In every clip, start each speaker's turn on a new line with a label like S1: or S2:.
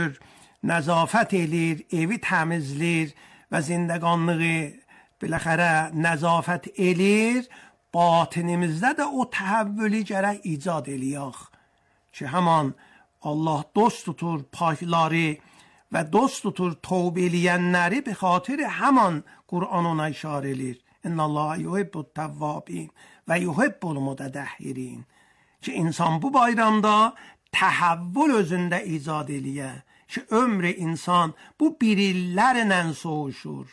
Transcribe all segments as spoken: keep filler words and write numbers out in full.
S1: nəzafət eləyir, evi təmizləyir və zindəqanlığı biləxərə nəzafət eləyir, batinimizdə də o təhəvvülü gərək icad eləyək ki, həman Allah dost tutur pakları və dost tutur tövbə eləyənləri bi xatir həman Qur'an ona işarə eləyir. İnnəllaha yuhibbut təvvabin və yuhibbul mutatahhirin. Ki, insan bu bayramda təhəvvül özündə icad eləyə ki, ömrü insan bu bir illərlə soğuşur.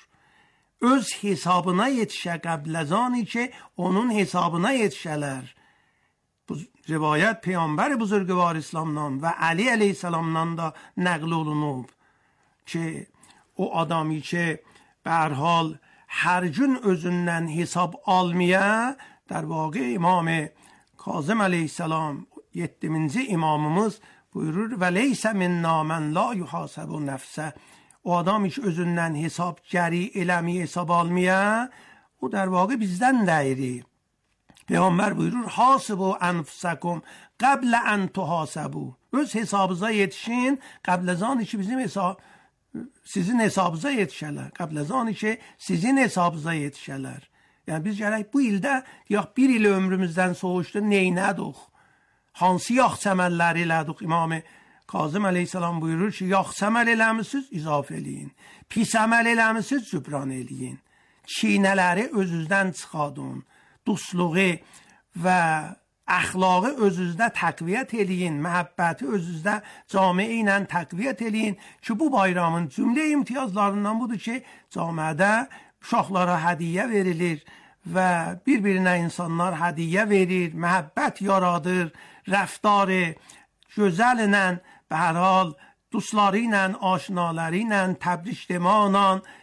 S1: Öz hesabına yetişə qəbləzani ki, onun hesabına yetişələr. Bu rivayət Peyğəmbər buzurgvar İslamdan və Ali əleyhissalamdan da nəql olunub ki, o adamı ki, bər hal hər gün özündən hesab almaya, در واقع امام کاظم علیه السلام yeddiminci imamımız buyurur və leysə minna mən la yuhasabu nəfsə. O adam hiç özündən hesab gəri eləmi hesab almaya, o در واقع bizdən deyiri. Peyğəmbər buyurur hasibu anfusakum qabl an tuhasabu. Öz hesabınıza yetişin qabl az an ki bizim hesab sizin hesabınıza yetişələr. Qabl az an ki sizin hesabınıza yetişələr. Yəni biz gərək bu ildə deyək bir il ömrümüzdən soğuşdu neynədik? Hansı yax səməlləri elədik? İmam Kazım əleyhissalam buyurur ki, yax səməl eləmisiniz, izaf eləyin. Pis əməl eləmisiniz, cübran eləyin. Çiynələri özünüzdən çıxadın. Dostluğu və əxlaqı özünüzdə təqviyyət eləyin. Məhəbbəti özünüzdə camiə ilə təqviyyət eləyin ki, bu bayramın cümlə imtiyazlarından budur ki, camiədə uşaqlara hədiyyə verilir və bir-birinə insanlar hədiyyə verir, məhəbbət yaradır, rəftarı gözəl ilə, bə hər hal dostları ilə, aşinaları ilə, təbrikləməklə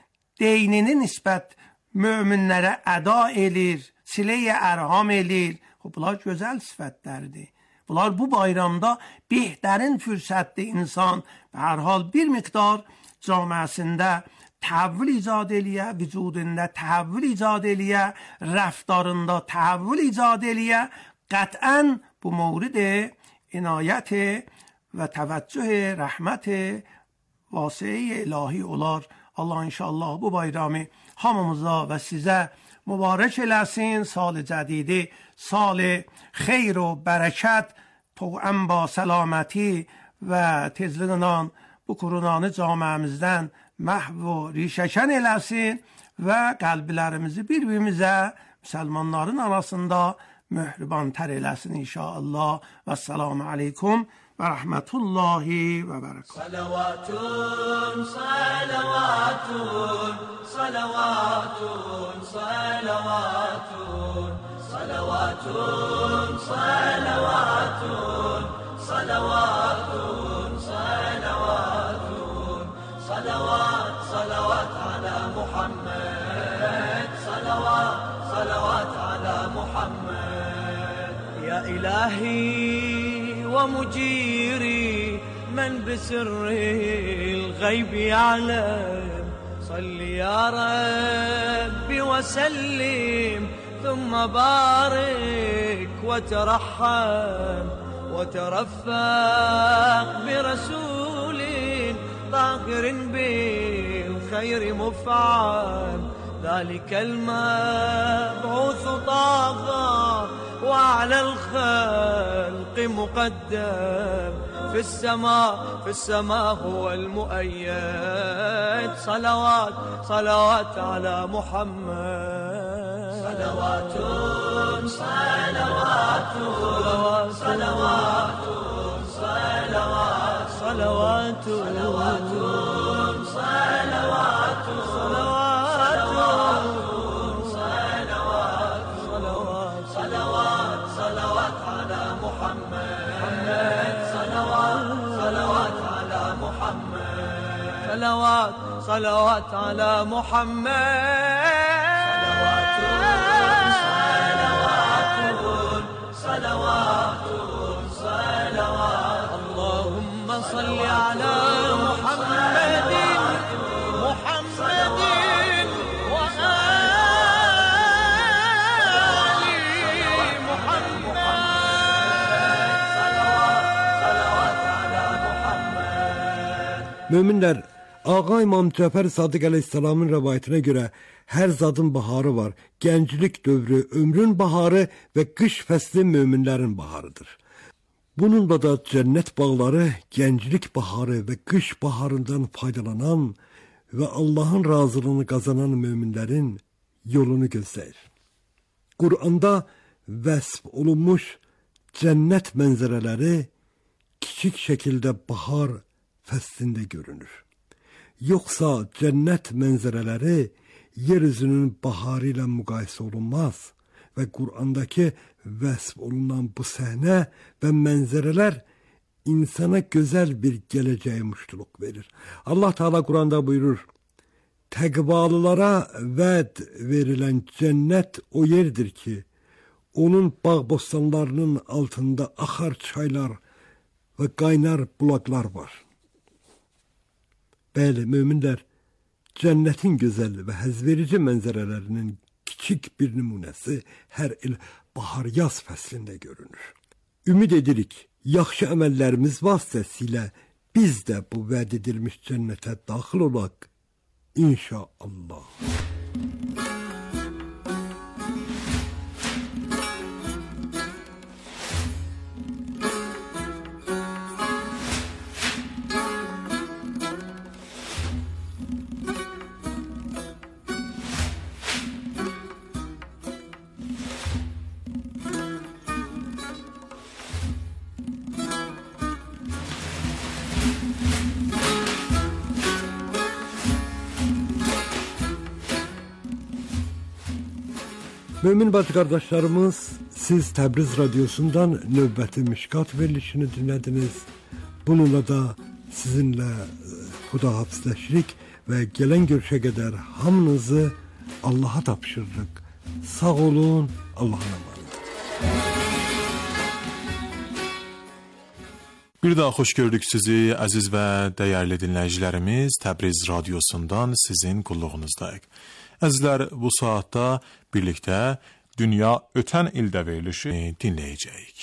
S1: dinini nisbət möminlərə əda edir, silə-i ərham edir. Bunlar gözəl sifətlərdir. Bunlar bu bayramda behtərin fürsətdir insan, bə hər hal bir miqdar camiəsində təhvül icad eləyə, vücudunda təhvül icad eləyə, rəftarında təhvül icad eləyə, qətən bu mورد inayət və təvəccüh rəhmət vasiə ilahi olar. Allah inşallah bu bayramı hamımıza və sizə mübarək eləsin. Sal cədidi, sal xeyr و bərəkət, توأم با سلامتی və tezliğindən bu korunanı camiəmizdən məhv və rişəkən eləsin və qəlblərimizi bir-birimizə müsəlmanların arasında möhribantər eləsin inşallah. Və səlamu aleykum və rəhmətullahi və bərəkət.
S2: Salavatun, salavatun, salavatun, salavatun, salavatun, salavatun, salavatun, salavatun, salavat, salavat ala Muhammed, salavat, salavat ala Muhammed. Ya ilahi wa mujiri من بسر الغيب يعلم صل يا ربي وسلم ثم بارك وترحم وترفق برسول طاهر بالخير مفعم ذلك المبعوث طاغى وعلى الخلق مقدم في السماء في السماء هو المؤيد صلوات صلوات على محمد صلوات صلوات صلوات صلوات صلوات صلوات صلوات صلوات صلوات على محمد صلوات صلوات على محمد صلوات صلوات على محمد صلوات صلوات اللهم صل على محمد محمد
S3: Möminlər, Ağa İmam Cəfər Sadiq əleyhissalamın rəvayətinə görə hər zadın baharı var. Gənclik dövrü, ömrün baharı və qış fəsli möminlərin baharıdır. Bununla da cənnət bağları gənclik baharı və qış baharından faydalanan və Allahın razılığını qazanan möminlərin yolunu gözləyir. Quranda vəsf olunmuş cənnət mənzərələri kiçik şəkildə bahar fəslində görünür. Yoxsa cənnət mənzərələri yeryüzünün baharı ilə müqayisə olunmaz və Qurandakı vəsf olunan bu səhnə və mənzərələr insana gözəl bir gələcəyə müştuluq verir. Allah Teala Quranda buyurur: təqvalılara vəd verilən cənnət o yerdir ki, onun bağ-bostanlarının altında axar çaylar və qaynar bulaqlar var. Bəli, möminlər, cənnətin gözəl və həzverici mənzərələrinin kiçik bir nümunəsi hər il bahar-yaz fəslində görünür. Ümid edirik, yaxşı əməllərimiz vasitəsilə biz də bu vəd edilmiş cənnətə daxil olaq. İnşallah. Mömin bacı qardaşlarımız, siz Təbriz radiosundan növbəti Mişkat verilişini dinlədiniz. Bununla da sizinlə xudahafizləşirik və gələn görüşə qədər hamınızı Allaha tapşırırıq. Sağ olun, Allah'a emanet.
S4: Bir daha xoş gördük sizi, əziz və dəyərli dinləyicilərimiz. Təbriz radiosundan sizin qulluğunuzdayıq. Əzizlər, bu saatda birlikdə Dünya Ötən İldə verilişi dinləyəcəyik.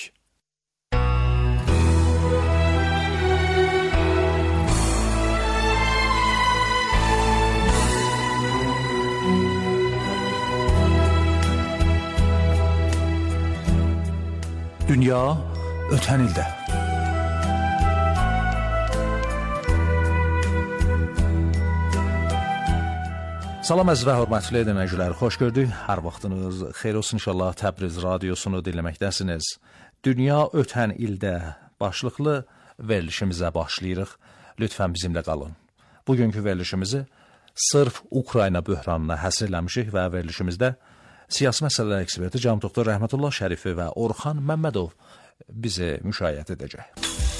S5: Dünya Ötən İldə. Salam əziz və hörmətli dinləyicilər, xoş gördük. Hər vaxtınız xeyir olsun inşallah. Təbriz radiosunu dinləməkdəsiniz. Dünya Ötən İldə başlıqlı verilişimizə başlayırıq. Lütfən bizimlə qalın. Bugünkü verilişimizi sırf Ukrayna böhranına həsr eləmişik və verilişimizdə siyasi məsələlər eksperti Cənab Doktor Rəhmətullah Şərifi və Orxan Məmmədov bizi müşayiət edəcək.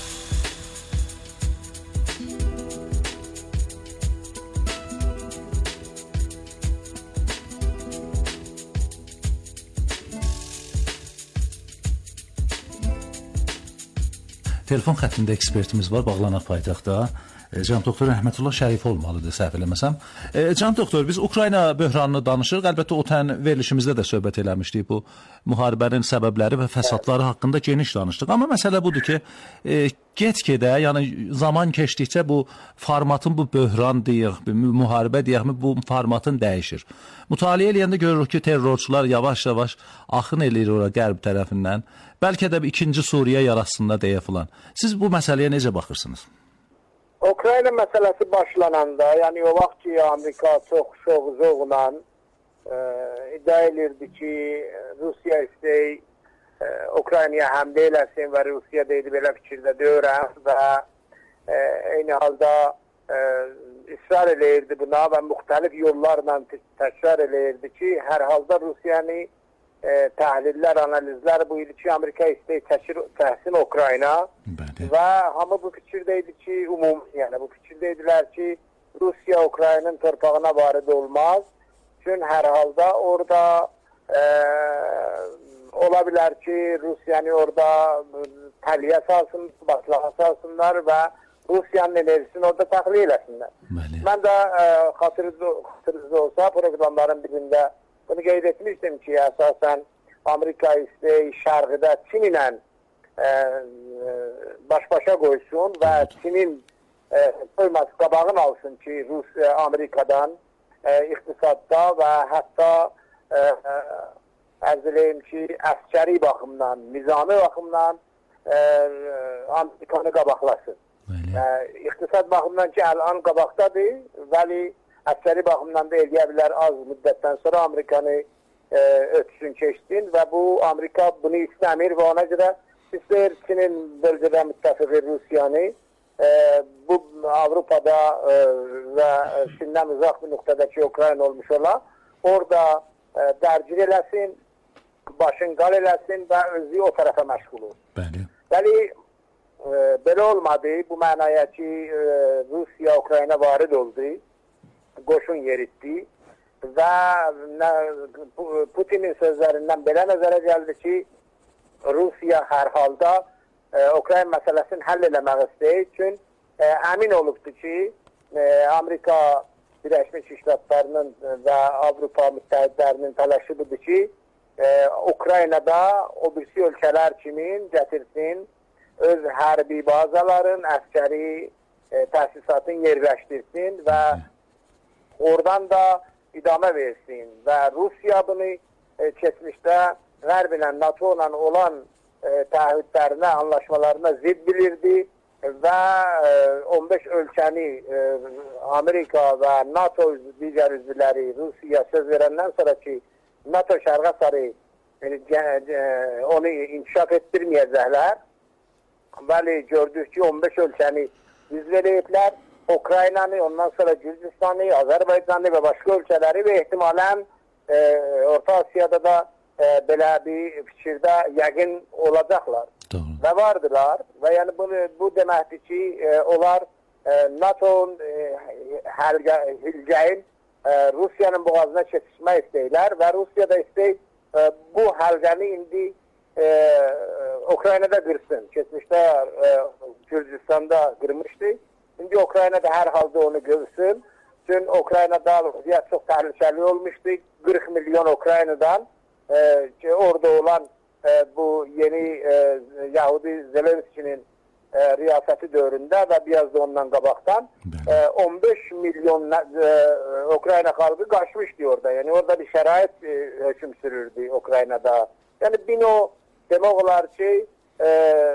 S5: Telefon xəttində ekspertimiz var, bağlanaq paytaxtda. Cənab Doktor Rəhmətullah Şərif olmalıdır, səhv eləməsəm. Cənab Doktor, biz Ukrayna böhranını danışırıq. Əlbəttə, ötən verilişimizdə də söhbət eləmişdik. Bu müharibənin səbəbləri və fəsadları haqqında geniş danışdıq. Amma məsələ budur ki, e, get-gedə, yəni zaman keçdikcə bu formatın, bu böhran deyək, müharibə deyəkmi, bu formatın dəyişir. Mütaliə eləyəndə görürük ki, terrorçular yavaş-yavaş axın eləyir ora qərb tərəfindən. Bəlkə də ikinci Suriyə yarasında deyə filan. Siz bu məsələyə necə baxırsınız?
S6: Ukrayna məsələsi başlananda, yəni o vaxt ki, Amerika çox şov-zovla e, iddia edirdi ki, Rusiya istəyir e, Ukraynaya həmlə eləsin və Rusiya deyildi belə fikirdə deyirəm və e, eyni halda e, israr eləyirdi buna və müxtəlif yollarla təkrar eləyirdi ki, hər halda Rusiyanı e, təhlillər, analizlər bu idi ki, Amerika istəyir təhsin Ukrayna Bəli. Və hamı bu fikirdəydi ki, umum, yəni bu fikirdeydilər ki, Rusiya Ukraynanın torpağına varid olmaz. Çünki hər halda orada e, ola bilər ki, Rusiyanı orada təliyə salsın, batlağa salsınlar və Rusiyanın enerjisini orada təxliyə eləsinlər. Bəli. Mən də e, xatırınızda olsa proqramların birində bunu qeyd etmişdim ki, əsasən Amerika istəyi şərqdə Çin ilə e, baş-başa qoysun və Çinin koyması qabağını alsın ki Rus Amerikadan e, iqtisadda və hətta e, e, ərz eləyim ki əskəri baxımdan, nizami baxımdan e, Amerikanı qabaqlasın. E, iqtisad baxımdan ki əl-an qabaqdadır, vəli əskəri baxımdan da eləyə bilər az müddətdən sonra Amerikanı e, ötüsün keçsin və bu Amerika bunu istəmir və ona görə istəyir Çinin bölgədə müttəfiqi Rusiyanı e, bu Avropada e, və Çindən uzaq bir nöqtədəki Ukrayna olmuş ola orada e, dərgir eləsin, başın qal eləsin və özü o tərəfə məşğul olsun.
S5: Bəli.
S6: Bəli, e, belə olmadı. Bu mənaya ki e, Rusiya Ukrayna varid oldu, qoşun yeritdi və Putinin sözlərindən belə nəzərə gəldi ki, Rusiya hər halda e, Ukrayna məsələsini həll eləmək istəyir. Çünki e, əmin olubdu ki, e, Amerika Birləşmiş Ştatlarının və Avropa müttəhidlərinin təlaşı budur ki, e, Ukraynada o birisi ölkələr kimi gətirsin, öz hərbi bazaların, əskəri e, təsisatını yerləşdirsin və oradan da idamə versin və Rusiya bunu e, keçmişdə Qərb ilə, NATO ilə olan e, təahhüdlərinə, anlaşmalarına zidd bilirdi və e, on beş ölkəni e, Amerika və NATO digər üzvləri Rusiya söz verəndən sonra ki, NATO şərqə sarı e, e, onu inkişaf etdirməyəcəklər. Bəli, gördük ki, on beş ölkəni yüz verəyiblər. Ukraynanı, ondan sonra Gürcistanı, Azərbaycanı və başqa ölkələri və ehtimalən e, Orta Asiyada da e, belə bir fikirdə yəqin olacaqlar.
S5: Doğru.
S6: Və vardılar və yəni bunu, bu deməkdir ki, e, onlar e, NATO'nun e, həlgəyin e, Rusiyanın boğazına çəkişmək istəyirlər və Rusiya da istəyir e, bu həlgəni indi e, Ukraynada qırsın. Keçmişdə e, Gürcistanda qırmışdı. İndi Ukraynada hər halda onu qırsın. Çünki Ukraynada vəziyyət çox təhlükəli olmuşdu. qırx milyon Ukraynadan e, ki, orada olan e, bu yeni e, Yahudi Zelenski'nin e, riyasəti dövründə və biraz da ondan qabaqdan e, on beş milyon e, Ukrayna xalqı qaçmışdı orada. Yəni orada bir şərait e, hökm sürürdü Ukraynada. Yəni bino demək olar ki e,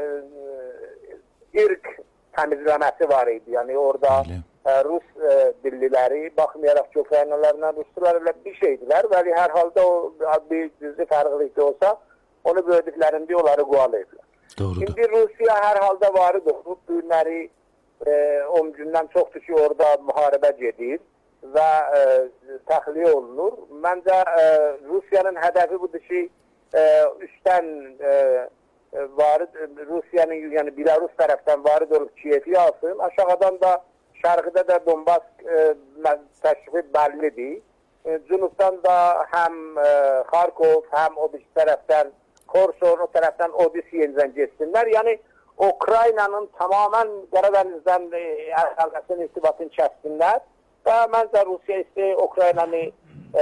S6: irq təmizləməsi var idi. Yəni orada e, Rus e, dilliləri, baxmayaraq ki, Ukraynalarla Ruslar ilə bir şeydilər. Bəli, hər halda o bir cüzi fərqlilikdə olsa, onu gördüklərində onları qovalayıblar.
S5: Doğrudur.
S6: İndi Rusiya hər halda varı olub. Bu günləri e, on gündən çoxdur ki, orada müharibə gedir və e, təxliyə olunur. Məncə e, Rusiyanın hədəfi budur ki, e, üstdən e, varid Rusiyanın, yəni Belarus tərəfdən varid olub Kiyevi alsın. Aşağıdan da şərqdə də Donbas e, təşrifi bəllidir. E, cünubdan da həm e, Kharkov, həm o bir tərəfdən Korson, o tərəfdən Odessa yenidən geçsinlər. Yəni Ukraynanın tamamən Qaradənizdən e, əlaqəsinin irtibatını kəssinlər və məncə Rusiya istəyir Ukraynanı e,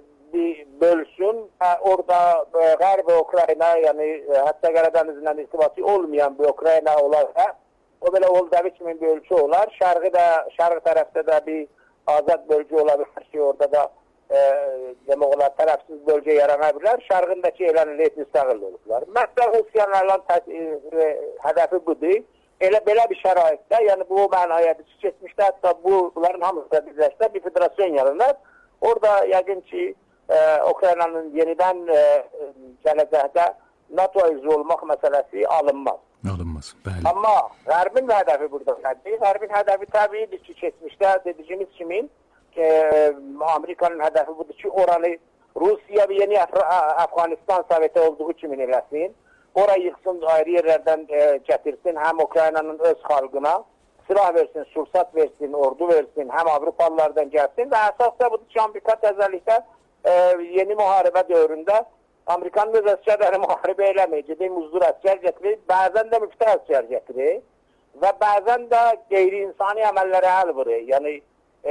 S6: bir bölsün və orada e, Qərb Ukrayna, yəni e, hətta Qaradənizdən irtibatı olmayan bir Ukrayna olarsa, o belə Moldova kimi bir ölkə olar. Şərqi də, şərq tərəfdə də bir azad bölgə ola bilər ki, orada da e, demək olar, tərəfsiz bölgə yarana bilər. Şərqindəki elənli müstəqil olublar. Məsələn, Rusiyanın e, hədəfi budur. Elə belə bir şəraitdə, yəni bu mənaya bir keçmişdə, hətta bu, bunların hamısı da birləşdə bir federasyon yaranır. Orada yəqin ki, e, Ukraynanın yenidən e, gələcəkdə NATO üzvü olmaq məsələsi alınmaz.
S5: Alınmaz, bəli.
S6: Amma Qərbin hədəfi burada nədir? Qərbin hədəfi təbiidir ki, keçmişdə dediyimiz kimi e, Amerikanın hədəfi budur ki, oranı Rusiya və yeni Əf Əfqanistan Soveti olduğu kimi eləsin. Orayı yıxsın, ayrı yerlərdən e, gətirsin, həm Ukraynanın öz xalqına silah versin, sursat versin, ordu versin, həm Avropalılardan gəlsin və əsas da budur ki, Amerika təzəlikdə e, yeni müharibə dövründə Amerikanın öz əsgərləri müharibə eləmir, gedib muzdur əsgər gətirir, bəzən də müftə əsgər gətirir və bəzən də qeyri-insani əməllərə əl vurur. Yəni, e,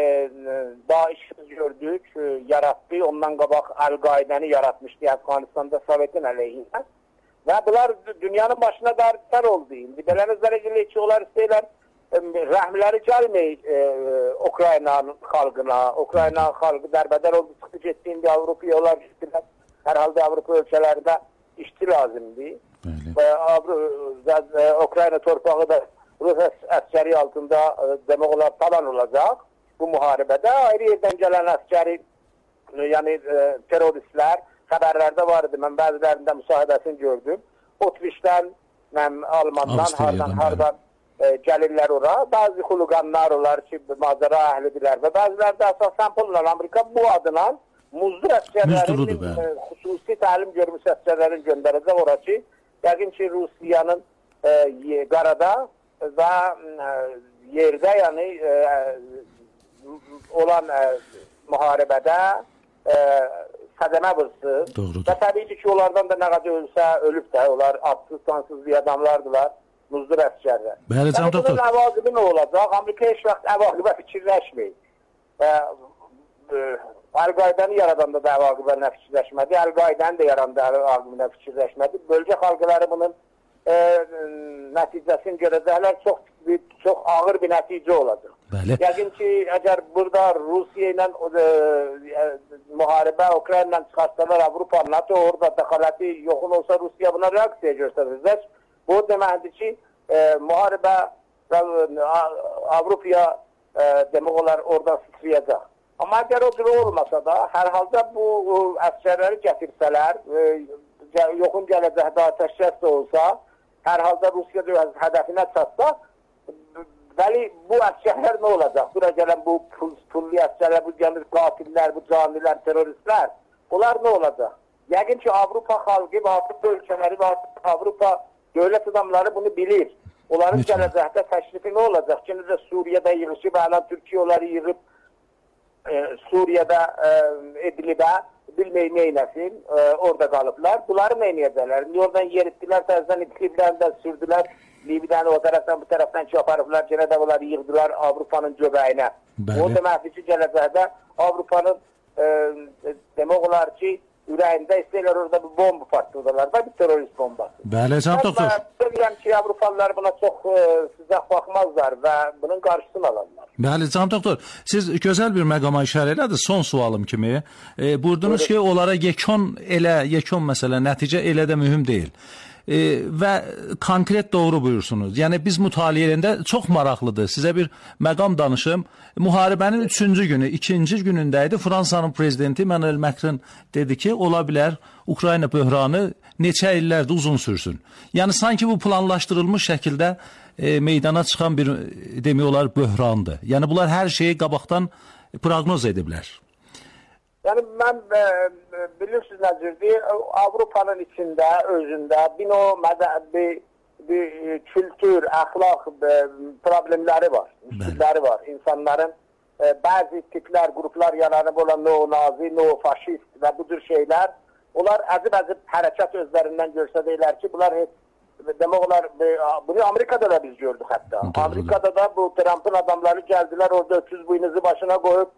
S6: Daişi gördük, e, yaratdı, ondan qabaq Əl-Qaidəni yaratmışdı Əfqanistanda Sovetin əleyhinə və bunlar dünyanın başına darıqlar oldu. İndi belə nəzərə gəlir ki, onlar istəyirlər rəhmləri gəlməyir e, Ukraynanın xalqına. Ukrayna xalqı dərbədər oldu, çıxdı getdiyində Avropaya onlar getdilər. Hər halda Avropa ölkələrində işçi lazımdır. Və Ukrayna torpağı da Rus əskəri altında e, demək olar talan olacaq bu müharibədə. Ayrı yerdən gələn əskəri, yəni e, teröristlər xəbərlərdə var idi. Mən bəzilərində müsahibəsini gördüm. Otrişdən, mən Almandan, hardan, hardan e, gəlirlər ora. Bəzi xuluqanlar olar ki, macəra əhlidirlər və bəziləri də əsasən pulla Amerika bu adına muzdur əskərlərin, e, xüsusi təlim görmüş əskərlərin göndərəcək ora ki, yəqin ki, Rusiyanın e, qarada və e, yerdə, yəni e, olan e, müharibədə e, sədəmə vursun. Və təbii ki, onlardan da nə qədər ölsə, ölüb də, onlar adsız, sansız bir adamlardılar, muzdur əskərlər.
S5: Bəli, can doktor.
S6: Bunun əvaqibi nə olacaq? Amerika heç vaxt əvaqibə fikirləşməyir. Əl-Qaidəni yaradanda da əvaqibə nə fikirləşmədi, Əl-Qaidəni də yaradanda əvaqibə nə fikirləşmədi. Bölgə xalqları bunun e, nəticəsini görəcəklər, çox, çox ağır bir nəticə olacaq.
S5: Bəli.
S6: Yəqin ki, əgər burada Rusiya ilə e, müharibə Ukrayna ilə çıxarsalar Avropa, NATO orada dəxaləti yoxun olsa Rusiya buna reaksiya göstərəcək. Bu deməkdir ki, e, müharibə Avropaya e, demək olar oradan sıçrayacaq. Amma əgər o cürə olmasa da, hər halda bu əskərləri gətirsələr, e, yoxun gələcəkdə atəşkəs də olsa, hər halda Rusiya hədəfinə çatsa, bəli, bu əskərlər nə olacaq? Bura gələn bu pul, pulli əskərlər, bu gəlir qatillər, bu canilər, teröristlər, bunlar nə olacaq? Yəqin ki, Avropa xalqı və Avropa ölkələri və Avropa dövlət adamları bunu bilir. Onların gələcəkdə təşrifi nə olacaq? Ki, necə Suriyada yığışıb, hələ Türkiyə onları yığıb e, Suriyada e, edilibə, bilməyi neynəsin, e, orada qalıblar. Bunları neynəyəcəklər? Oradan yeritdilər, təzdən idliblərdən sürdülər. Libidən o tərəfdən, bu tərəfdən ki, aparıblar, yenə də bunları yığdılar Avropanın göbəyinə. Bəli. O deməkdir ki, gələcəkdə Avropanın e, demək olar ki, ürəyində istəyirlər orada bir bomba partladılar da, bir terörist bombası.
S5: Bəli, can doktor.
S6: Mən bilirəm ki, Avropalılar buna çox e, sıcaq baxmazlar və bunun qarşısını alarlar.
S5: Bəli, can doktor. Siz gözəl bir məqama işarə elədiniz son sualım kimi. E, buyurdunuz ki, onlara yekun elə, yekun məsələ, nəticə elə də mühüm deyil. E, və konkret doğru buyursunuz. Yəni biz mütaliə edəndə çox maraqlıdır. Sizə bir məqam danışım. Müharibənin üçüncü günü, ikinci günündə idi. Fransanın prezidenti Emmanuel Macron dedi ki, ola bilər Ukrayna böhranı neçə illərdir uzun sürsün. Yəni sanki bu planlaşdırılmış şəkildə e, meydana çıxan bir demək olar böhrandır. Yəni bunlar hər şeyi qabaqdan proqnoz ediblər.
S6: Yəni mən e, bilirsiniz nəzirdir, Avropanın içində, özündə bir o bir, bir kültür, əxlaq e, problemləri var, müşkilləri var. İnsanların e, bəzi tiplər, qruplar yaranıb olan neo-nazi, neo-faşist və bu cür şeylər, onlar əzib-əzib hərəkət özlərindən görsədəylər ki, bunlar heç, demək olar, bunu Amerikada da biz gördük hətta. Doğrudur. Amerikada da bu Trump'ın adamları gəldilər, orada öküz buynuzu başına qoyub,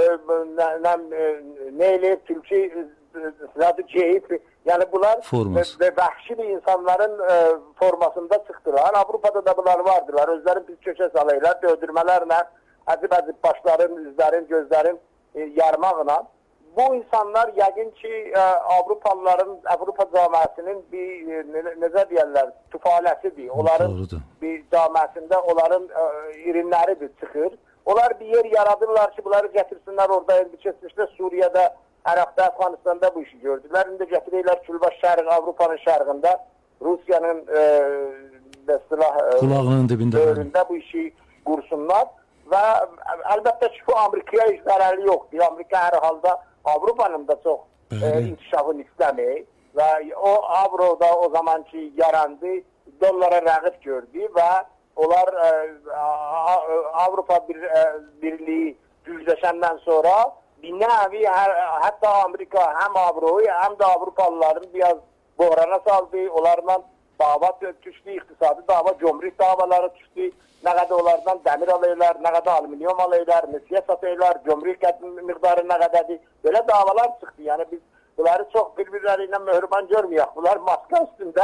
S6: nə eləyib, Türkiye zaten keyif, yani bunlar ve vahşi bir insanların e, formasında çıktılar. Avrupa'da da bunlar vardılar. Özlerin pis köşe salaylar, dövdürmelerle, əzib-əzib başların, üzlerin, gözlerin e, yarmağına. Bu insanlar yəqin ki, e, Avrupalıların, Avrupa camiasının bir, e, necə deyərlər, tufaləsidir. Onların Doğrudur. Bir camiasında onların e, irinləridir, çıxır. Onlar bir yer yaradırlar ki, bunları getirsinler orada, indi keçmişdə Suriyada, Ərəbdə, Afganistan'da bu işi gördülər. İndi gətirirlər Külbaş şərq, Avrupanın şərqində, Rusiyanın e, silah
S5: kulağının dibində
S6: dövründə bu işi qursunlar. Və əlbəttə ki, bu Amerikaya heç zərərli yoxdur. Amerika hər halda Avropanın da çox e, inkişafını istəmir. Və o avroda o zaman ki yarandı, dollara rəğib gördü və onlar e, Avropa bir, e, Birliği düzləşəndən sonra bir nevi hətta Amerika həm Avroyu həm də Avropalıların biraz bohrana saldı. Onlarla dava düşdü, iqtisadi dava, cömrük davaları düşdü. Nə qədər onlardan dəmir alırlar, nə qədər alüminyum alırlar, nesiyə satırlar, cömrük miqdarı nə qədərdir. Belə davalar çıxdı. Yəni biz bunları çox bir-birləri ilə möhürban görməyək. Bunlar maska üstündə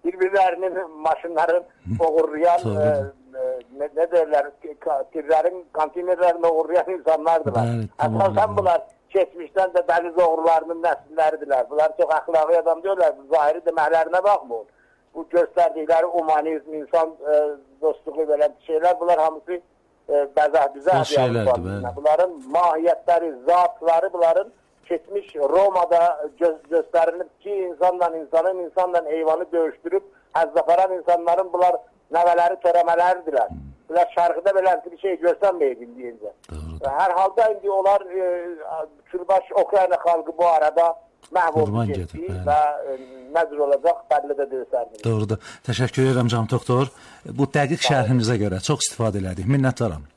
S6: bir-birlərinin maşınların uğurlayan, e, ne, ne derler, tirlərin, konteynerlərini uğurlayan insanlardılar. Əsasən bunlar keçmişdən də dəniz oğurlarının nəsilləridirlər. Bunlar çox əxlaqi adam diyorlar, zahiri deməklərinə baxmır. Bu göstərdikləri humanizm, insan e, dostluğu belə şeylər, bunlar hamısı e, bəzək-düzək şeylərdir. Bunların mahiyyətləri, zatları, bunların keçmiş Romada gö göstərilib ki, insanla insanın, insanla heyvanı döyüşdürüb, həzz aparan insanların bunlar nəvələri, törəmələridirlər. Bunlar şərqdə belə bir şey göstərməyib indiyincə. Hər halda indi onlar e, Türbaş Ukrayna xalqı bu arada məhv olub getdi və e, nəzr olacaq, bəlli də göstərdiniz.
S5: Doğrudur. Təşəkkür edirəm Can Doktor. Bu dəqiq şərhinizə görə çox istifadə elədik. Minnətdaram.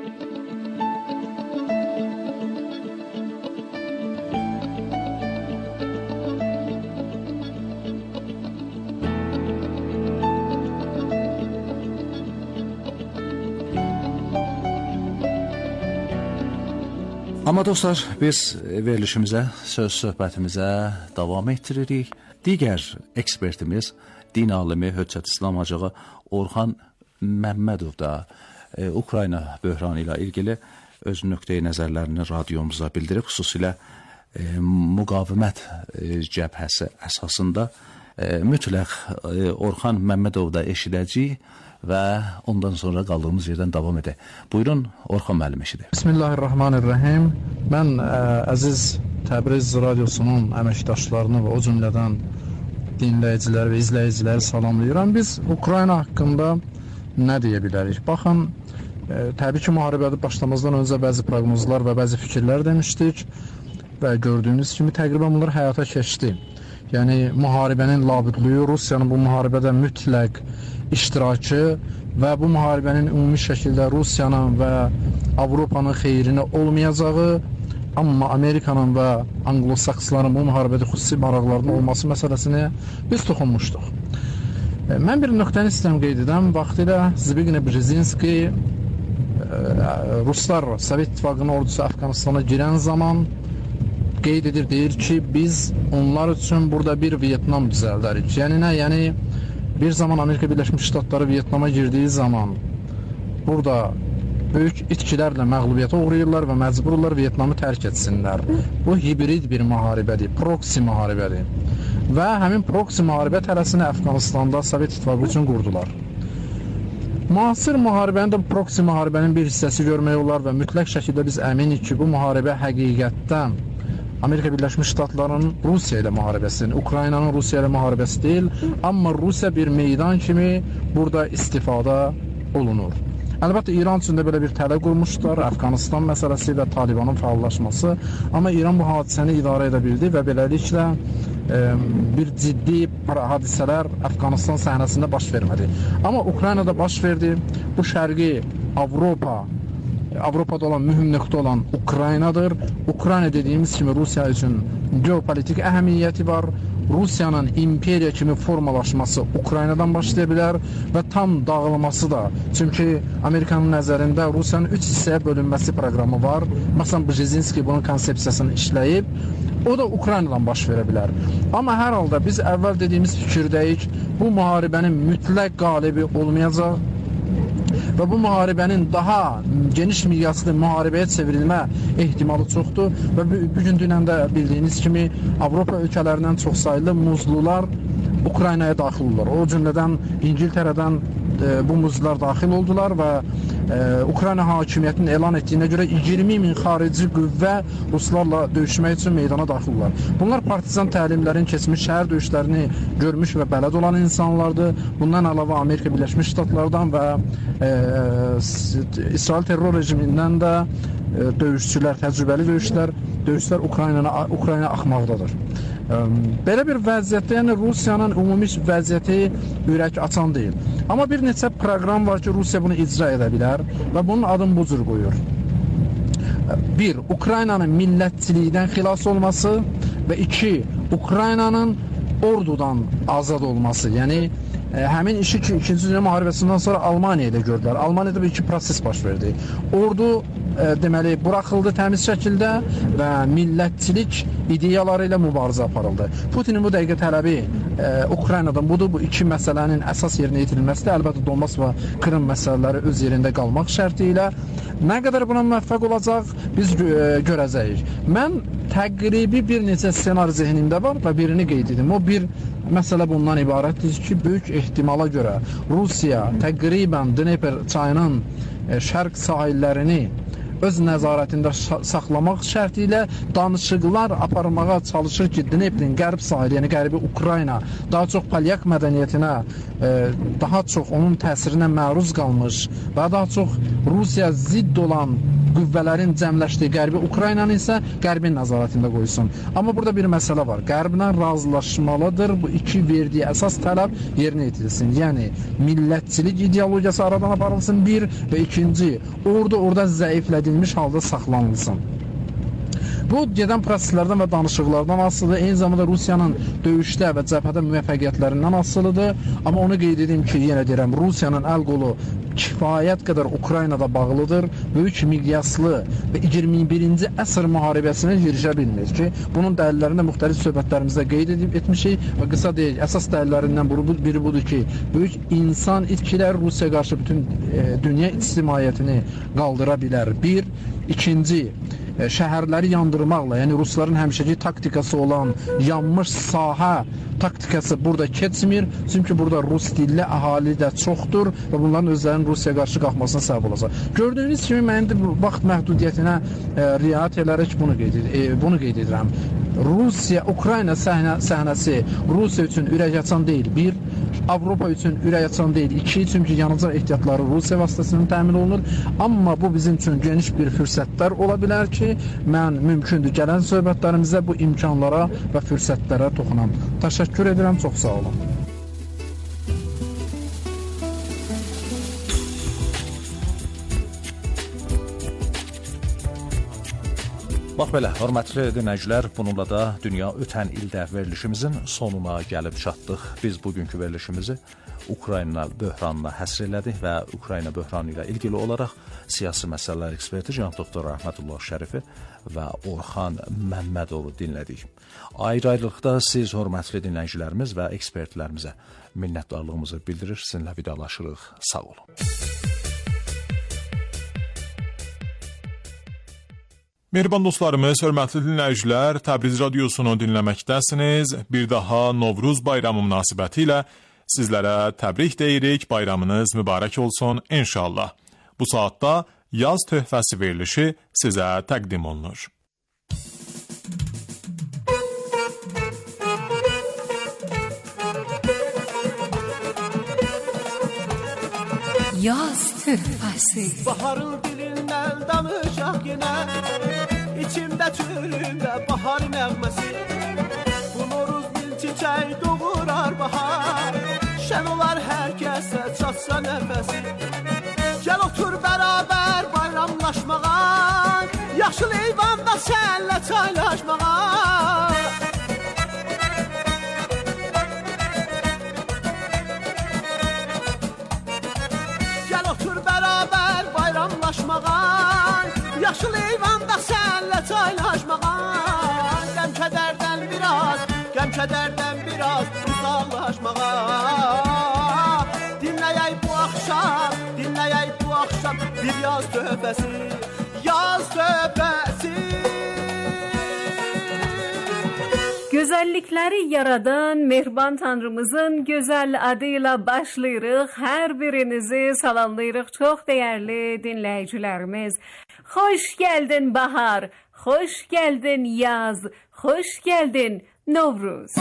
S5: Amma dostlar, biz verilişimizə, söz söhbətimizə davam etdiririk. Digər ekspertimiz, din alimi, Höccət İslam Hacığı Orxan Məmmədov da e, Ukrayna böhranı ilə ilgili öz nöqteyi nəzərlərini radiomuza bildirib, xüsusilə e, müqavimət e, cəbhəsi əsasında e, mütləq e, Orxan Məmmədov da eşidəcəyik və ondan sonra qaldığımız yerdən davam edək. Buyurun, Orxan müəllim eşidək.
S7: Bismillahirrahmanirrahim. Mən ə, əziz Təbriz radiosunun əməkdaşlarını və o cümlədən dinləyiciləri və izləyiciləri salamlayıram. Biz Ukrayna haqqında nə deyə bilərik? Baxın, ə, təbii ki, müharibədə başlamazdan öncə bəzi proqnozlar və bəzi fikirlər demişdik və gördüyünüz kimi təqribən bunlar həyata keçdi. Yəni, müharibənin labüdlüyü, Rusiyanın bu müharibədə mütləq iştirakı və bu müharibənin ümumi şəkildə Rusiyanın və Avropanın xeyrinə olmayacağı, amma Amerikanın və Anglo-Saksların bu müharibədə xüsusi maraqlarının olması məsələsini biz toxunmuşduq. Mən bir nöqtəni istəyəm qeyd edəm. Vaxtilə Zbigniew Brzezinski Ruslar Sovet İttifaqının ordusu Əfqanistana girən zaman qeyd edir, deyir ki, biz onlar üçün burada bir Vietnam düzəldərik. Yəni nə? Yəni bir zaman Amerika Birləşmiş Ştatları Vietnama girdiyi zaman burada böyük itkilərlə məğlubiyyətə uğrayırlar və məcburlar Vietnamı tərk etsinlər. Bu hibrid bir müharibədir, proksi müharibədir. Və həmin proksi müharibə tələsini Əfqanistanda Sovet İttifaqı üçün qurdular. Müasir müharibənin də proksi müharibənin bir hissəsi görmək olar və mütləq şəkildə biz əminik ki, bu müharibə həqiqətdən Amerika Birləşmiş Ştatlarının Rusiya ilə müharibəsidir. Ukraynanın Rusiya ilə müharibəsi deyil, amma Rusiya bir meydan kimi burada istifadə olunur. Əlbəttə, İran üçün də belə bir tələ qurmuşlar, Əfqanistan məsələsi və Talibanın fəallaşması, amma İran bu hadisəni idarə edə bildi və beləliklə e, bir ciddi hadisələr Əfqanistan səhnəsində baş vermədi. Amma Ukraynada baş verdi. Bu şərqi Avropa, Avropada olan mühüm nöqtə olan Ukraynadır. Ukrayna dediyimiz kimi Rusiya üçün geopolitik əhəmiyyəti var. Rusiyanın imperiya kimi formalaşması Ukraynadan başlaya bilər və tam dağılması da. Çünki Amerikanın nəzərində Rusiyanın üç hissəyə bölünməsi proqramı var. Məsələn, Brzezinski bunun konsepsiyasını işləyib. O da Ukraynadan baş verə bilər. Amma hər halda biz əvvəl dediyimiz fikirdəyik, bu müharibənin mütləq qalibi olmayacaq və bu müharibənin daha geniş miqyaslı müharibəyə çevrilmə ehtimalı çoxdur və bugün dünəndə bildiyiniz kimi Avropa ölkələrindən çoxsaylı muzlular Ukraynaya daxil oldular. O cümlədən İngiltərədən e, bu muzlular daxil oldular və e, Ukrayna hakimiyyətinin elan etdiyinə görə iyirmi min xarici qüvvə ruslarla döyüşmək üçün meydana daxil oldular. Bunlar partizan təlimlərin keçmiş şəhər döyüşlərini görmüş və bələd olan insanlardır. Bundan əlavə Amerika Birləşmiş Ştatlardan və e, İsrail terror rejimindən də e, döyüşçülər, təcrübəli döyüşlər, döyüşlər Ukraynaya Ukraynaya axmaqdadır. Belə bir vəziyyətdə, yəni Rusiyanın ümumi vəziyyəti ürək açan deyil. Amma bir neçə proqram var ki, Rusiya bunu icra edə bilər və bunun adını bu cür qoyur. Bir, Ukraynanın millətçilikdən xilas olması və iki, Ukraynanın ordudan azad olması. Yəni, e, həmin işi ki, ikinci Dünya müharibəsindən sonra Almaniyada gördülər. Almaniyada bir iki proses baş verdi. Ordu e, deməli buraxıldı təmiz şəkildə və millətçilik ideyaları ilə mübarizə aparıldı. Putinin bu dəqiqə tələbi e, Ukraynadan budur. Bu iki məsələnin əsas yerinə yetirilməsidir. Əlbəttə Donbas və Krım məsələləri öz yerində qalmaq şərti ilə. Nə qədər buna müvəffəq olacaq biz e, görəcəyik. Mən təqribi bir neçə ssenari zehnimdə var və birini qeyd edim. O bir məsələ bundan ibarətdir ki, böyük ehtimala görə Rusiya təqribən Dnepr çayının e, şərq sahillərini öz nəzarətində saxlamaq şərti ilə danışıqlar aparmağa çalışır ki, Dneprin qərb sahili, yəni qərbi Ukrayna daha çox polyak mədəniyyətinə, e, daha çox onun təsirinə məruz qalmış və daha çox Rusiya zidd olan qüvvələrin cəmləşdiyi qərbi Ukraynanı isə qərbin nəzarətində qoysun. Amma burada bir məsələ var. Qərblə razılaşmalıdır. Bu iki verdiyi əsas tələb yerinə yetirilsin. Yəni millətçilik ideologiyası aradan aparılsın bir və ikinci, orada orada zəiflədilmiş halda saxlanılsın. Bu gedən proseslərdən və danışıqlardan asılıdır. Eyni zamanda Rusiyanın döyüşdə və cəbhədə müvəffəqiyyətlərindən asılıdır. Amma onu qeyd edim ki, yenə deyirəm, Rusiyanın əl qolu kifayət qədər Ukraynada bağlıdır. Böyük miqyaslı və iyirmi birinci əsr müharibəsinə girişə bilmir ki, bunun dəlillərini də müxtəlif söhbətlərimizdə qeyd edib etmişik və qısa deyək, əsas dəlillərindən biri budur ki, böyük insan itkilər Rusiya qarşı bütün e, dünya ictimaiyyətini qaldıra bilər. Bir, ikinci, şəhərləri yandırmaqla, yəni Rusların həmişəki taktikası olan yanmış sahə taktikası burada keçmir. Çünki burada Rus dilli əhali də çoxdur və bunların özlərinin Rusiya qarşı qalxmasına səbəb olacaq. Gördüyünüz kimi mən də vaxt məhdudiyyətinə e, riayət edərək bunu qeyd, e, bunu qeyd edirəm. Rusiya, Ukrayna səhnə, səhnəsi Rusiya üçün ürək açan deyil. Bir, Avropa üçün ürək açan deyil. İki, çünki yanıcı ehtiyatları Rusiya vasitəsilə təmin olunur. Amma bu bizim üçün geniş bir fürsətlər ola bilər ki, mən mümkündür gələn söhbətlərimizdə bu imkanlara və fürsətlərə toxunam. Təşəkkür edirəm, çox sağ olun.
S5: Bax belə, hörmətli dinləyicilər, bununla da dünya ötən ildə verilişimizin sonuna gəlib çatdıq. Biz bugünkü verilişimizi Ukrayna böhranına həsr elədik və Ukrayna böhranı ilə ilgili olaraq siyasi məsələlər eksperti cənab doktor Rəhmətullah Şərifi və Orxan Məmmədovu dinlədik. Ayrı-ayrılıqda siz, hörmətli dinləyicilərimiz və ekspertlərimizə minnətdarlığımızı bildirir, sizinlə vidalaşırıq. Sağ olun.
S4: Mehriban dostlarımız, hörmətli dinləyicilər, Təbriz radiosunu dinləməkdəsiniz. Bir daha Novruz bayramı münasibəti ilə sizlərə təbrik deyirik, bayramınız mübarək olsun inşallah. Bu saatda yaz töhfəsi verilişi sizə təqdim olunur.
S8: Yaz töhfəsi.
S2: Baharın dilindən danışaq yenə, İçimdə çölümdə bahar nəğməsi. Bu Noruz bil çiçək doğurar bahar, şən olar hər kəsə çatsa nəfəsi. Gəl otur bərabər bayramlaşmağa, yaşıl eyvanda sənlə çaylaşmağa. Gəl otur bərabər bayramlaşmağa, yaşıl eyvanda sənlə çaylaşmağa. Qəm kədərdən biraz, qəm kədərdən biraz uzaqlaşmağa. Dinləyək bu axşam, dinləyək bu axşam bir yaz töhfəsi, yaz töhfəsi.
S8: Gözəllikləri yaradan Mehriban Tanrımızın gözəl adıyla başlayırıq. Hər birinizi salamlayırıq, çox dəyərli dinləyicilərimiz. Xoş gəldin bahar, xoş gəldin yaz, xoş gəldin Novruz.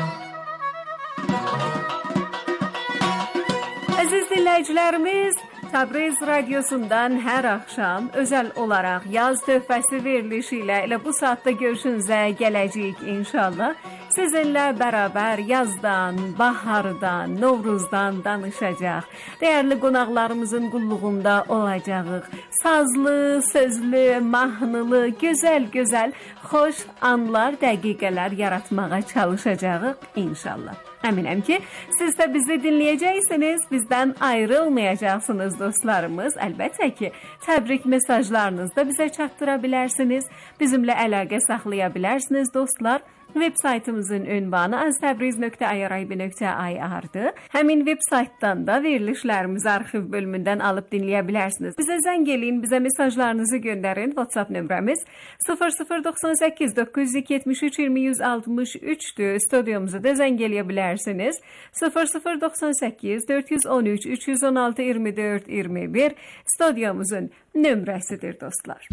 S8: Əziz dinləyicilərimiz, Təbriz radiosundan hər axşam özəl olaraq yaz töhfəsi verilişi ilə elə bu saatda görüşünüzə gələcəyik inşallah. Sizinlə bərabər yazdan, bahardan, Novruzdan danışacaq. Dəyərli qonaqlarımızın qulluğunda olacağıq. Sazlı, sözlü, mahnılı, gözəl-gözəl, xoş anlar, dəqiqələr yaratmağa çalışacağıq inşallah. Əminəm ki, siz də bizi dinləyəcəksiniz, bizdən ayrılmayacaqsınız dostlarımız. Əlbəttə ki, təbrik mesajlarınızı da bizə çatdıra bilərsiniz, bizimlə əlaqə saxlaya bilərsiniz dostlar. Web saytımızın ünvanı aztabriz nöqtə irib nöqtə ir-dır. Həmin web saytdan da verilişlərimizi arxiv bölümündən alıb dinləyə bilərsiniz. Bizə zəng eləyin, bizə mesajlarınızı göndərin. WhatsApp nömrəmiz sıfır sıfır doxsan səkkiz doqquz yüz yetmiş üç iyirmi yüz altmış üçdür. Studiyumuza da zəng eləyə bilərsiniz. sıfır sıfır doxsan səkkiz dörd yüz on üç üç yüz on altı iyirmi dörd iyirmi bir studiyumuzun nömrəsidir dostlar.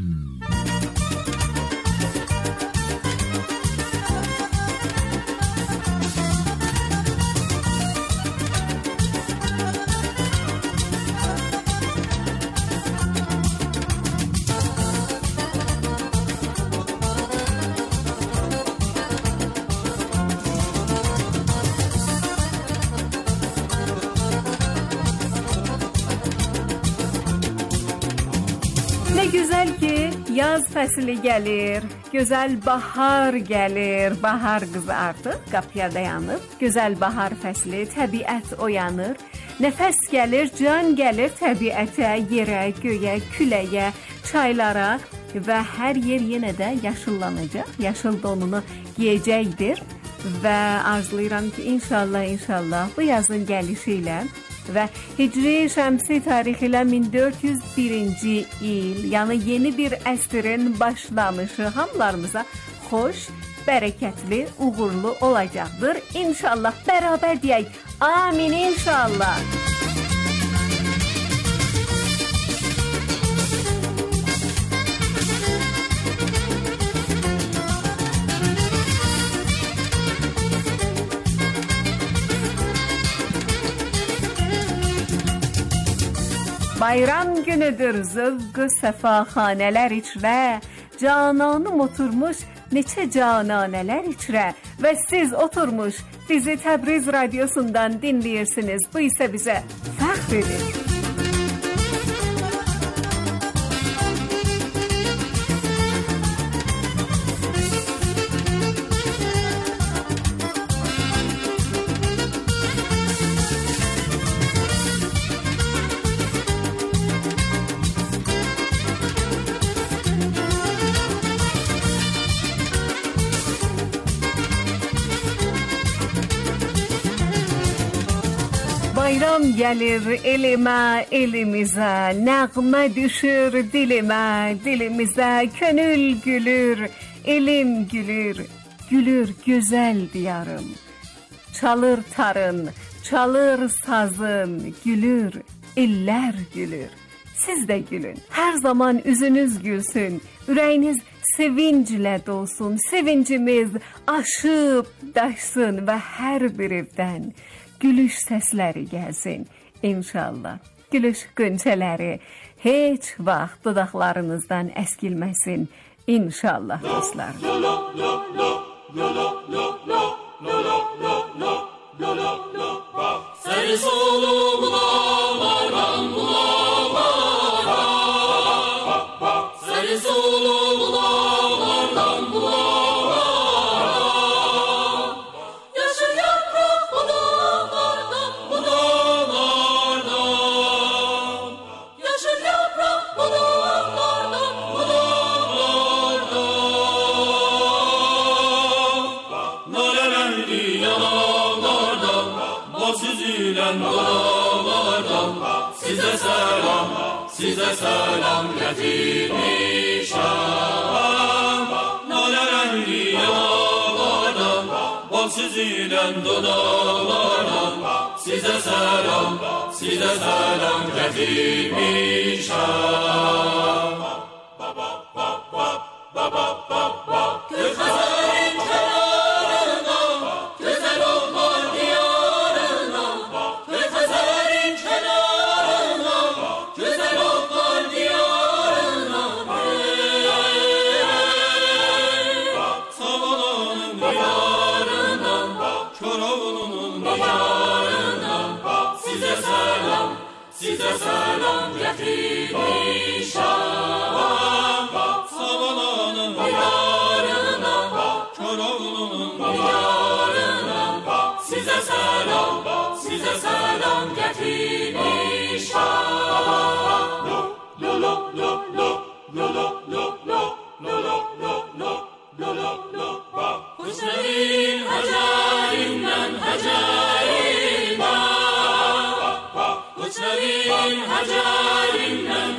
S8: Güzel ki yaz fəsli gəlir, gözəl bahar gəlir, bahar qızı artıq qapıya dayanıb, gözəl bahar fəsli, təbiət oyanır, nəfəs gəlir, can gəlir təbiətə, yerə, göyə, küləyə, çaylara və hər yer yenə də yaşıllanacaq, yaşıl donunu giyəcəkdir və arzulayıram ki inşallah, inşallah bu yazın gəlişi ilə və Hicri Şəmsi tarixi ilə min dörd yüz birinci il, yəni yeni bir əsrin başlanışı hamılarımıza xoş, bərəkətli, uğurlu olacaqdır. İnşallah bərabər deyək. Amin inşallah. Bayram günüdür, zövq-ü səfaxanələr içrə, cananım oturmuş neçə cananələr içrə və siz oturmuş bizi Təbriz radiosundan dinləyirsiniz. Bu isə bizə fəxr edir. Bayram gəlir elimə, elimizə, nəğmə düşür dilimə, dilimizə, könül gülür, elim gülür, gülür gözəl diyarım. Çalır tarın, çalır sazın, gülür, illər gülür. Siz də gülün, hər zaman üzünüz gülsün, ürəyiniz sevinclə dolsun, sevincimiz aşıb daşsın və hər bir evdən gülüş səsləri gəlsin inşallah. Gülüş qönçələri heç vaxt dodaqlarınızdan əskilməsin inşallah dostlar.
S9: Səni solum bulavaram, bulavaram. Səni solum bulavaram, bulavaram. Yaşıl yaprak budalardan, budalardan. Yaşıl yaprak budalardan, budalardan. Nalelendi yanaklardan, bak süzülen dağlardan. Size selam, size selam getirmişəm. Nalelendi yanaklardan, bak süzülen dağlardan. Size selam, size selam getirmişəm. Kırxızın kenarına, güzel olmaz diyarına. Kırxızın kenarına, sizə salam gətirmişəm. Lo lo lo lo lo lo lo lo lo lo lo lo lo lo lo Hüseyin Hacarinden Hacarinden Hüseyin Hacarinden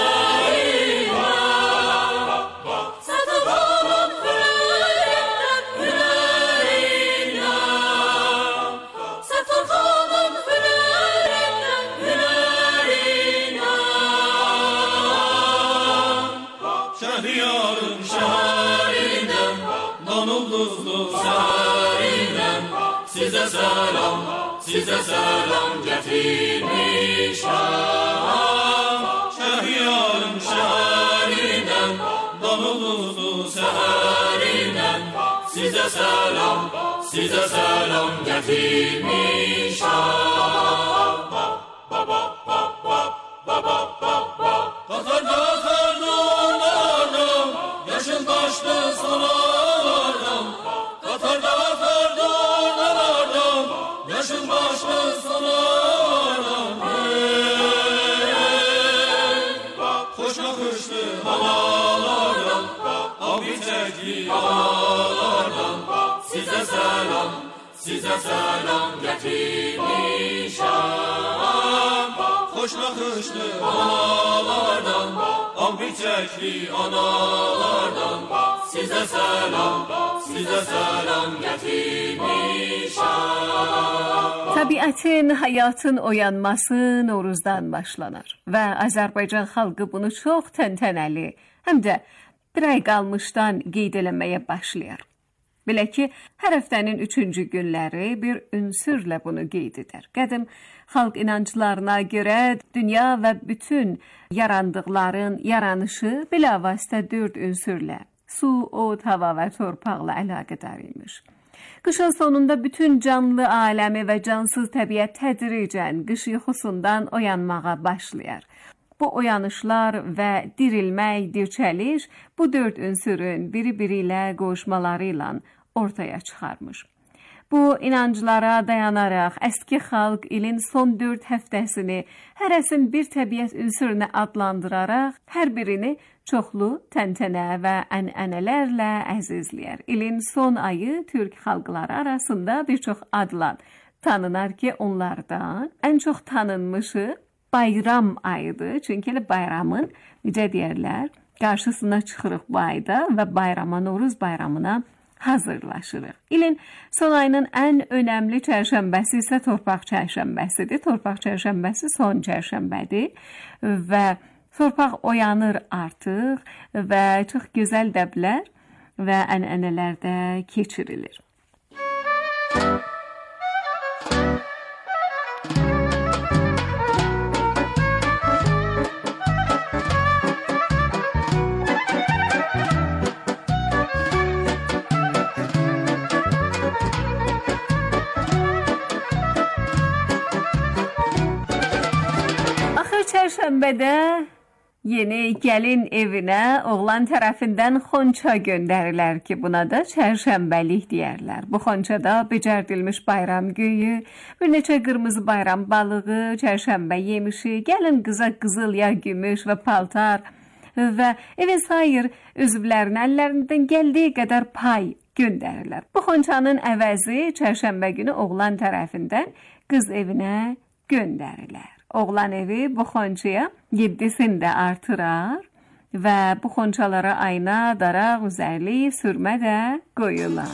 S9: Hacarinden Satılmanın hülerinden hülerinden Satılmanın hülerinden hülerinden Şehriyarın şehrinden Donulluzlu sehrinden Size selam, size selam getirmişəm. Şehriyarın şehrinden Donulluzlu sehrinden Size selam, size selam getirmişəm. Baba baba baba baba Katar katar donardım Yaşıl başlı sanardım Katar katar donardım Yaşıl başlı sanardım Hoş nakışlı havalardan Abi çekli havalardan Size selam, size selam getirmişəm. Hoş nakışlı havalardan Abi çekli analardan Size selam, size selam getirmişəm.
S8: Təbiətin, həyatın oyanması Novruzdan başlanır və Azərbaycan xalqı bunu çox təntənəli, həm də bir ay qalmışdan qeyd eləməyə başlayır. Belə ki, hər həftənin üçüncü günləri bir ünsürlə bunu qeyd edər. Qədim xalq inanclarına görə dünya və bütün yarandıqların yaranışı bilavasitə dörd ünsürlə, su, od, hava və torpaqla əlaqədar imiş. Qışın sonunda bütün canlı aləmi və cansız təbiət tədricən qış yuxusundan oyanmağa başlayar. Bu oyanışlar və dirilmək, dirçəliş bu dörd ünsürün biri-biri ilə qoşmaları ilə ortaya çıxarmış. Bu inanclara dayanaraq əski xalq ilin son dörd həftəsini hərəsin bir təbiət ünsürünə adlandıraraq hər birini çoxlu təntənə və ənənələrlə əzizləyər. İlin son ayı türk xalqları arasında bir çox adla tanınar ki, onlardan ən çox tanınmışı bayram ayıdır. Çünki bayramın, necə deyərlər, qarşısına çıxırıq bu ayda və bayrama, Novruz bayramına hazırlaşırıq. İlin son ayının ən önəmli çərşənbəsi isə torpaq çərşənbəsidir. Torpaq çərşənbəsi son çərşənbədir və torpaq oyanır artıq və çox gözəl dəblər və ənənələr də keçirilir. Çərşənbədə yeni gəlin evinə oğlan tərəfindən xonça göndərilər ki, buna da çərşənbəlik deyərlər. Bu xonçada becərdilmiş bayram göyü, bir neçə qırmızı bayram balığı, çərşənbə yemişi, gəlin qıza qızıl ya gümüş və paltar və evin sayır üzvlərinə əllərindən gəldiyi qədər pay göndərirlər. Bu xonçanın əvəzi çərşənbə günü oğlan tərəfindən qız evinə göndərirlər. Oğlan evi bu xonçaya yeddisini də artırar və bu xonçalara ayna, daraq, üzərlik, sürmə də qoyular.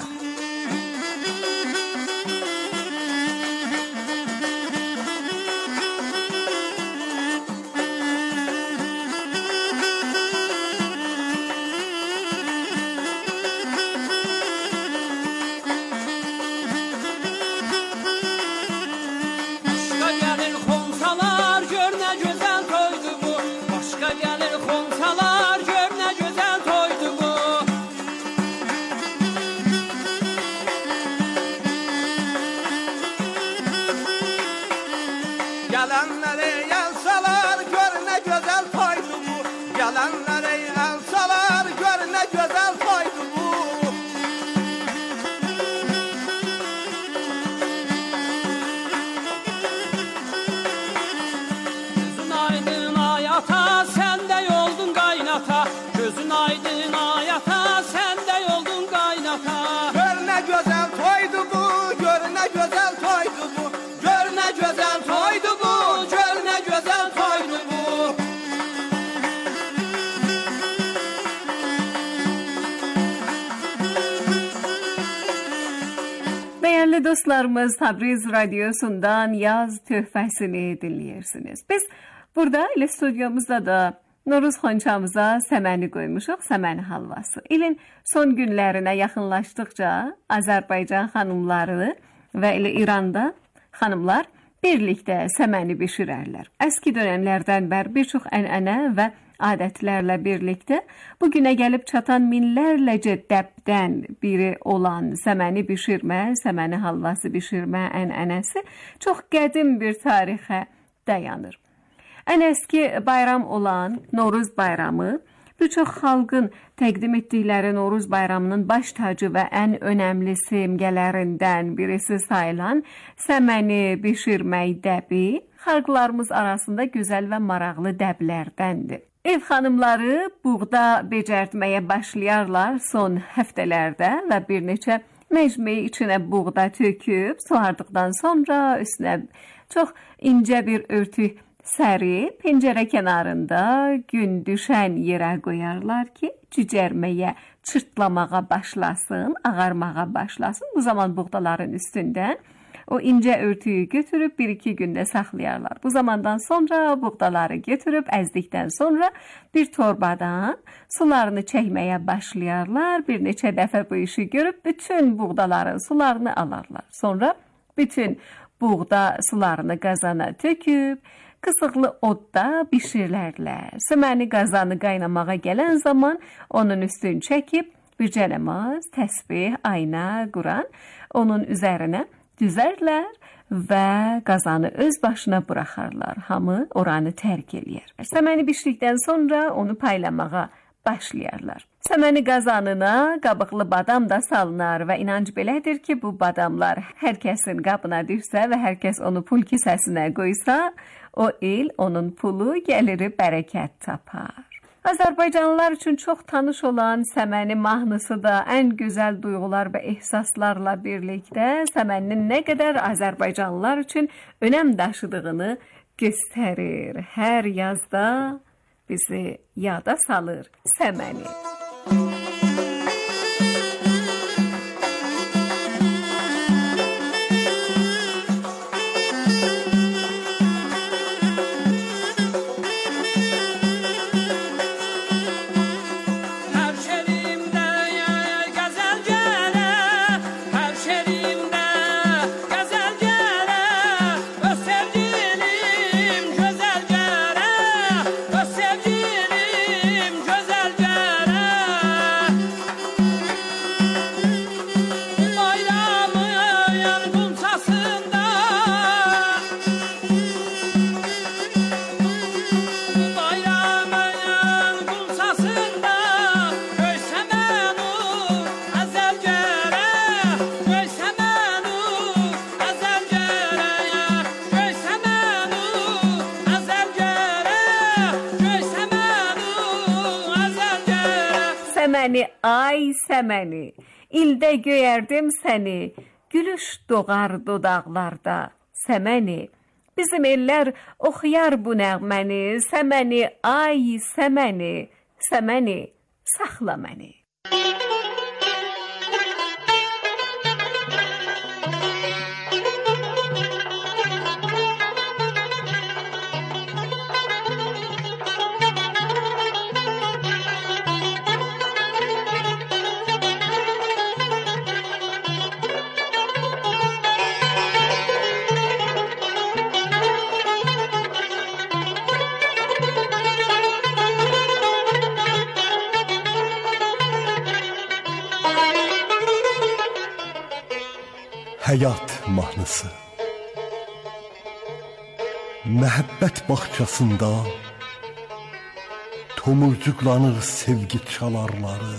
S2: ata, gözün aydın ayata, sen de yoldun qaynata.
S1: Gör nə gözəl toydu bu, gör nə gözəl toydu bu, gör nə gözəl toydu bu, gör nə gözəl toydu bu.
S8: Değerli dostlarımız, Tabriz Radyosu'ndan Yaz Töhfəsini dinləyirsiniz. Biz burada ile stüdyomuzda da Noruz xonçamıza səməni qoymuşuq, səməni halvası. İlin son günlərinə yaxınlaşdıqca Azərbaycan xanımları və elə İranda xanımlar birlikdə səməni bişirərlər. Əski dönəmlərdən bəri bir çox ənənə və adətlərlə birlikdə bugünə gəlib çatan minlərləcə dəbdən biri olan səməni bişirmə, səməni halvası bişirmə ənənəsi çox qədim bir tarixə dayanır. Ən əski bayram olan Noruz bayramı, bir çox xalqın təqdim etdikləri Noruz bayramının baş tacı və ən önəmli simgələrindən birisi sayılan səməni bişirmək dəbi, xalqlarımız arasında gözəl və maraqlı dəblərdəndir. Ev xanımları buğda becərtməyə başlayarlar son həftələrdə və bir neçə məcmeyi içinə buğda töküb, soğardıqdan sonra üstünə çox incə bir örtük sərib, pəncərə kənarında gün düşən yerə qoyarlar ki, cücərməyə, çırtlamağa başlasın, ağarmağa başlasın. Bu zaman buğdaların üstündən o incə örtüyü götürüb bir-iki gündə saxlayarlar. Bu zamandan sonra buğdaları götürüb əzdikdən sonra bir torbadan sularını çəkməyə başlayarlar. Bir neçə dəfə bu işi görüb bütün buğdaların sularını alarlar. Sonra bütün buğda sularını qazana töküb, qısıqlı odda bişirilərlər. Səməni qazanı qaynamağa gələn zaman onun üstünü çəkib bir cələmaz, təsbih, ayna, Quran onun üzərinə düzərlər və qazanı öz başına buraxarlar. Hamı oranı tərk eləyər. Səməni bişdikdən sonra onu paylamağa başlayarlar. Səməni qazanına qabıqlı badam da salınar və inanc belədir ki, bu badamlar hər kəsin qabına düşsə və hər kəs onu pul kisəsinə qoysa, o il onun pulu, gəliri bərəkət tapar. Azərbaycanlılar üçün çox tanış olan səməni mahnısı da ən gözəl duyğular və ehsaslarla birlikdə səməninin nə qədər Azərbaycanlılar üçün önəm daşıdığını göstərir. Hər yazda bizi yada salır səməni. Səməni, ay səməni, ildə göyərdim səni, gülüş doğar dodaqlarda, səməni. Bizim ellər oxuyar bu nəğməni, səməni, ay səməni, səməni, saxla məni.
S3: Həyat mahnısı. Məhəbbət bağçasında tomurcuqlanır sevgi çalarları.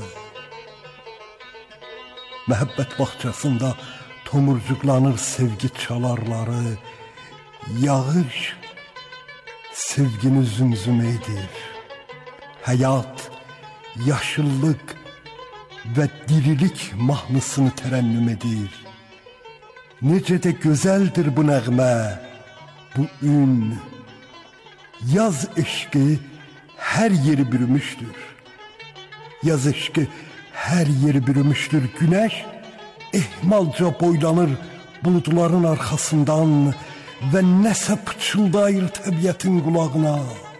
S3: Məhəbbət bağçasında tomurcuqlanır sevgi çalarları. Yağış sevgini zümzüm edir. həyat, yaşıllıq və dirilik mahnısını tərənnüm edir. Necə də gözəldir bu nəğmə, bu ün. Yaz eşqi hər yeri bürümüşdür. Yaz eşqi hər yeri bürümüşdür. Günəş ehmalca boylanır buludların arxasından və nəsə pıçıldayır təbiətin qulağına.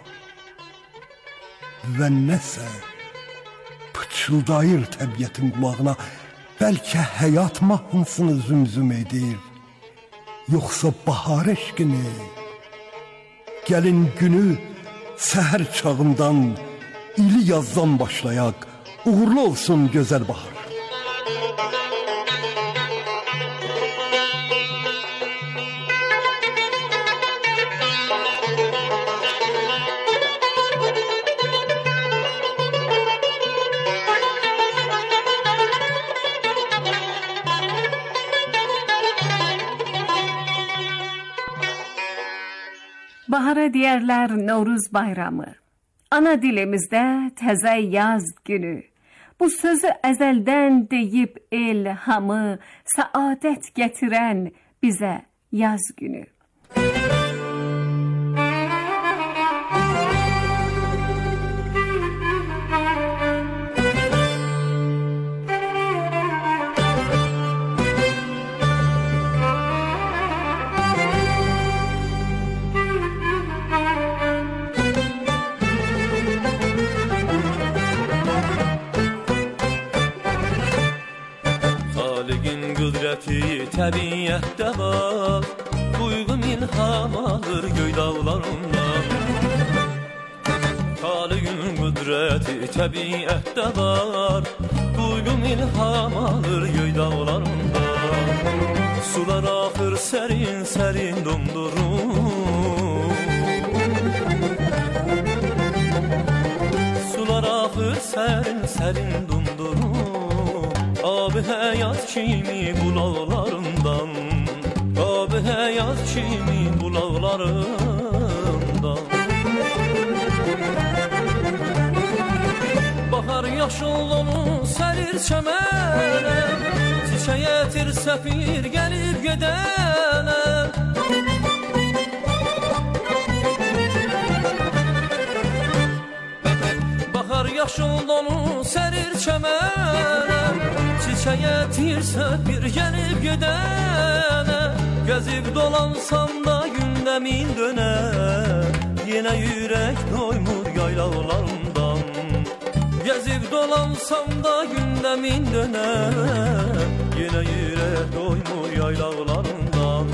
S3: Və nəsə pıçıldayır təbiətin qulağına. Bəlkə həyat mahnısını zümzüm edir, yoxsa bahar eşqini. Gəlin günü səhər çağından, ili yazdan başlayaq. Uğurlu olsun gözəl bahar.
S8: Bahara deyərlər Novruz bayramı. Ana dilimizdə təzə yaz günü. Bu sözü əzəldən deyib el hamı, səadət gətirən bizə yaz günü.
S10: Təbiətdə var, duyğum ilham alır göy dağlarından. Xaliqin qüdrəti təbiətdə var, duyğum ilham alır göy dağlarından. Sular axır sərin sərin dumdurur, sular axır sərin sərin dumdurur. Abi həyat kimi bulaqlarından, abi həyat kimi bulaqlarından. Bahar yaşıllığını sərir çəmənə, çiçək ətir səfir gəlib gedənə. Bahar yaşıllığını sərir çəmənə, çiçək ətirsə bir gəlib gedənə. Gəzib dolansam da gündəmin dönər, yenə ürək doymur yaylaqlarından. Gəzib dolansam da gündəmin dönər, yenə ürək doymur yaylaqlarından.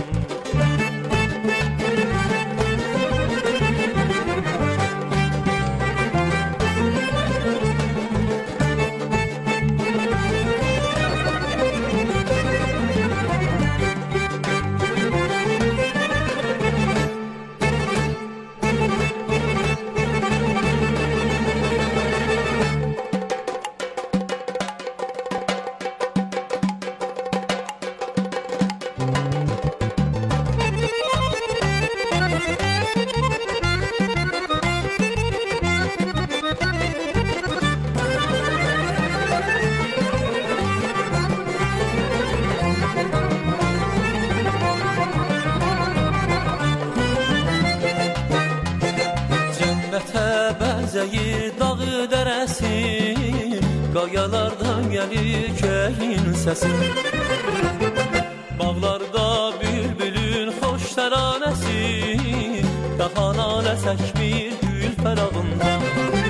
S10: Bəzəyir dağı dərəsi, qayalardan gəlir kəyin səsi. Bağlarda bülbülün xoş təranəsi, daha nalə çəkmir gül fərağından.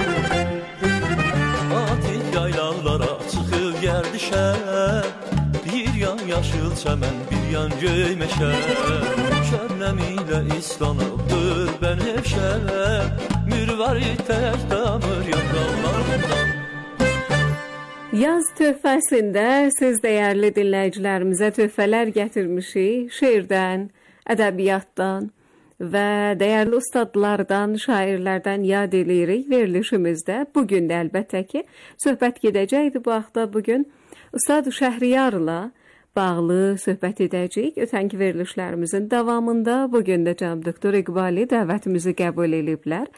S10: Atif yaylaqlara çıxır gərdişər, bir yan yaşıl çəmən, bir yan göy meşə. Şəbnəm ilə islanıbdır bənövşə, mürvarid tək damır yapraqlarından.
S8: Yaz töhfəsində siz dəyərli dinləyicilərimizə töhfələr gətirmişik. Şeirdən, ədəbiyyatdan və dəyərli ustadlardan, şairlərdən yad edirik verilişimizdə. Bugün də əlbəttə ki, söhbət gedəcəkdi bu haqda. Bugün Ustad Şəhriyarla bağlı söhbət edəcəyik. Ötənki verilişlərimizin davamında bugün də cənab doktor İqbali dəvətimizi qəbul ediblər.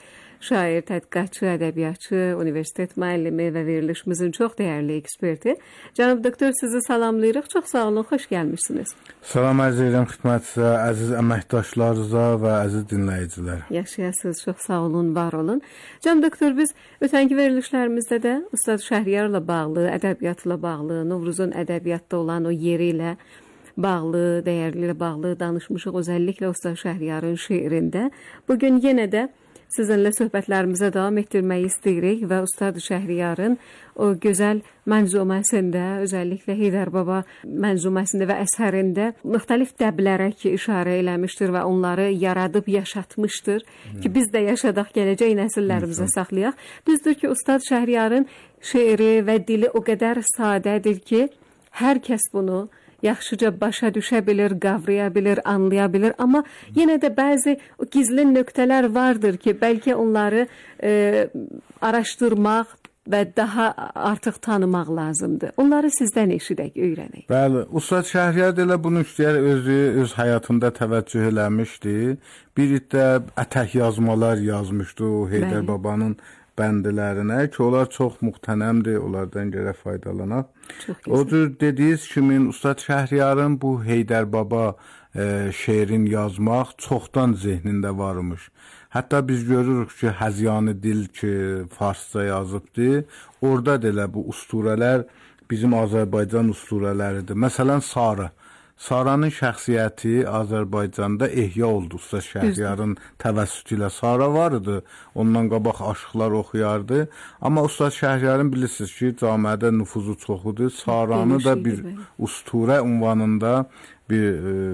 S8: şair, tədqiqatçı, ədəbiyyatçı, universitet müəllimi və verilişimizin çox dəyərli eksperti. Cənab doktor, sizi salamlayırıq. Çox sağ olun, xoş gəlmişsiniz.
S11: Salam arz edirəm xidmətinizə, əziz əməkdaşlarınıza və əziz dinləyicilər.
S8: Yaşayasınız, çox sağ olun, var olun. Cənab doktor, biz ötənki verilişlərimizdə də Ustad Şəhriyarla bağlı, ədəbiyyatla bağlı, Novruzun ədəbiyyatda olan o yeri ilə bağlı, dəyərli ilə bağlı danışmışıq, özəlliklə Ustad Şəhriyarın şeirində. Bugün yenə də sizinlə söhbətlərimizə davam etdirmək istəyirik və Ustad Şəhriyarın o gözəl mənzuməsində, özəlliklə Heydər Baba mənzuməsində və əsərində müxtəlif dəblərə ki, işarə eləmişdir və onları yaradıb yaşatmışdır ki, biz də yaşadaq, gələcək nəsillərimizə saxlayaq. Düzdür ki, Ustad Şəhriyarın şeiri və dili o qədər sadədir ki, hər kəs bunu yaxşıca başa düşə bilir, qavraya bilir, anlaya bilir. Amma yenə də bəzi o gizli nöqtələr vardır ki, bəlkə onları e, araşdırmaq və daha artıq tanımaq lazımdır. Onları sizdən eşidək, öyrənək.
S11: Bəli, Ustad Şəhriyar elə bunu istəyər özü öz həyatında təvəccüh eləmişdi. Bir iddə ətək yazmalar yazmışdı o Heydər Bəli. Babanın bəndələrinə ki, onlar çox muhtənəmdir, onlardan gərək faydalanaq. O cür dediyiniz kimi Ustad Şəhriyarın bu Heydər Baba e, şeirin yazmaq çoxdan zehnində varmış. Hətta biz görürük ki, Həzyan-ı Dil ki, farsça yazıbdır. Orada da elə bu usturələr bizim Azərbaycan usturələridir. Məsələn, Sarı. Saranın şəxsiyyəti Azərbaycanda ehya oldu. Ustad Şəhriyarın təvəssütü ilə Sara vardı. Ondan qabaq aşıqlar oxuyardı. Amma Ustad Şəhriyarın bilirsiniz ki, camiədə nüfuzu çoxudur. Saranı da bir usturə ünvanında bir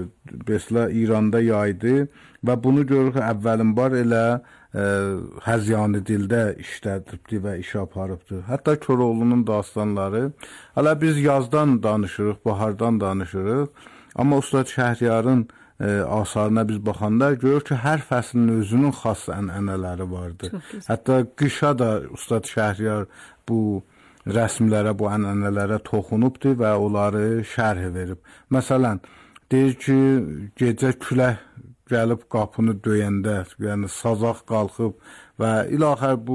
S11: mesela İranda yaydı və bunu görürük əvvəlinbar elə e, Həzyan-ı Dildə işlədibdi və iş aparıbdı. Hətta Koroğlunun dastanları. Hələ biz yazdan danışırıq, bahardan danışırıq. Amma Ustad Şəhriyarın e, asarına biz baxanda görürük ki, hər fəslin özünün xas ənənələri vardı. Hətta qışa da Ustad Şəhriyar bu rəsmlərə, bu ənənələrə toxunubdur və onları şərh verib. Məsələn, deyir ki, gecə külək gəlib qapını döyəndə, yəni sazaq qalxıb və ilaxər bu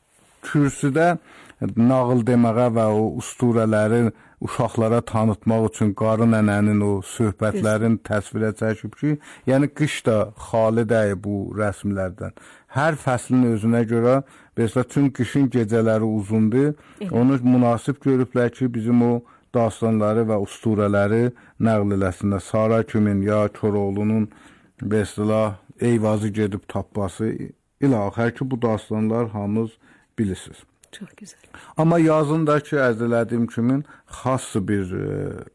S11: kürsüdə nağıl deməyə və o usturələri uşaqlara tanıtmaq üçün qarı nənənin o söhbətlərin təsvirə çəkib ki, yəni qış da xali deyil bu rəsmlərdən. Hər fəslin özünə görə, mesela tüm qışın gecələri uzundur, onu münasib görüblər ki, bizim o dastanları və usturələri nəql eləsinlər. Sara kimin ya Koroğlunun mesela Eyvazı gedib tapması ilə axər ki, bu dastanlar hamınız bilirsiniz.
S8: Çox gözəl.
S11: Amma yazındakı ərz elədiyim kimi xas bir e,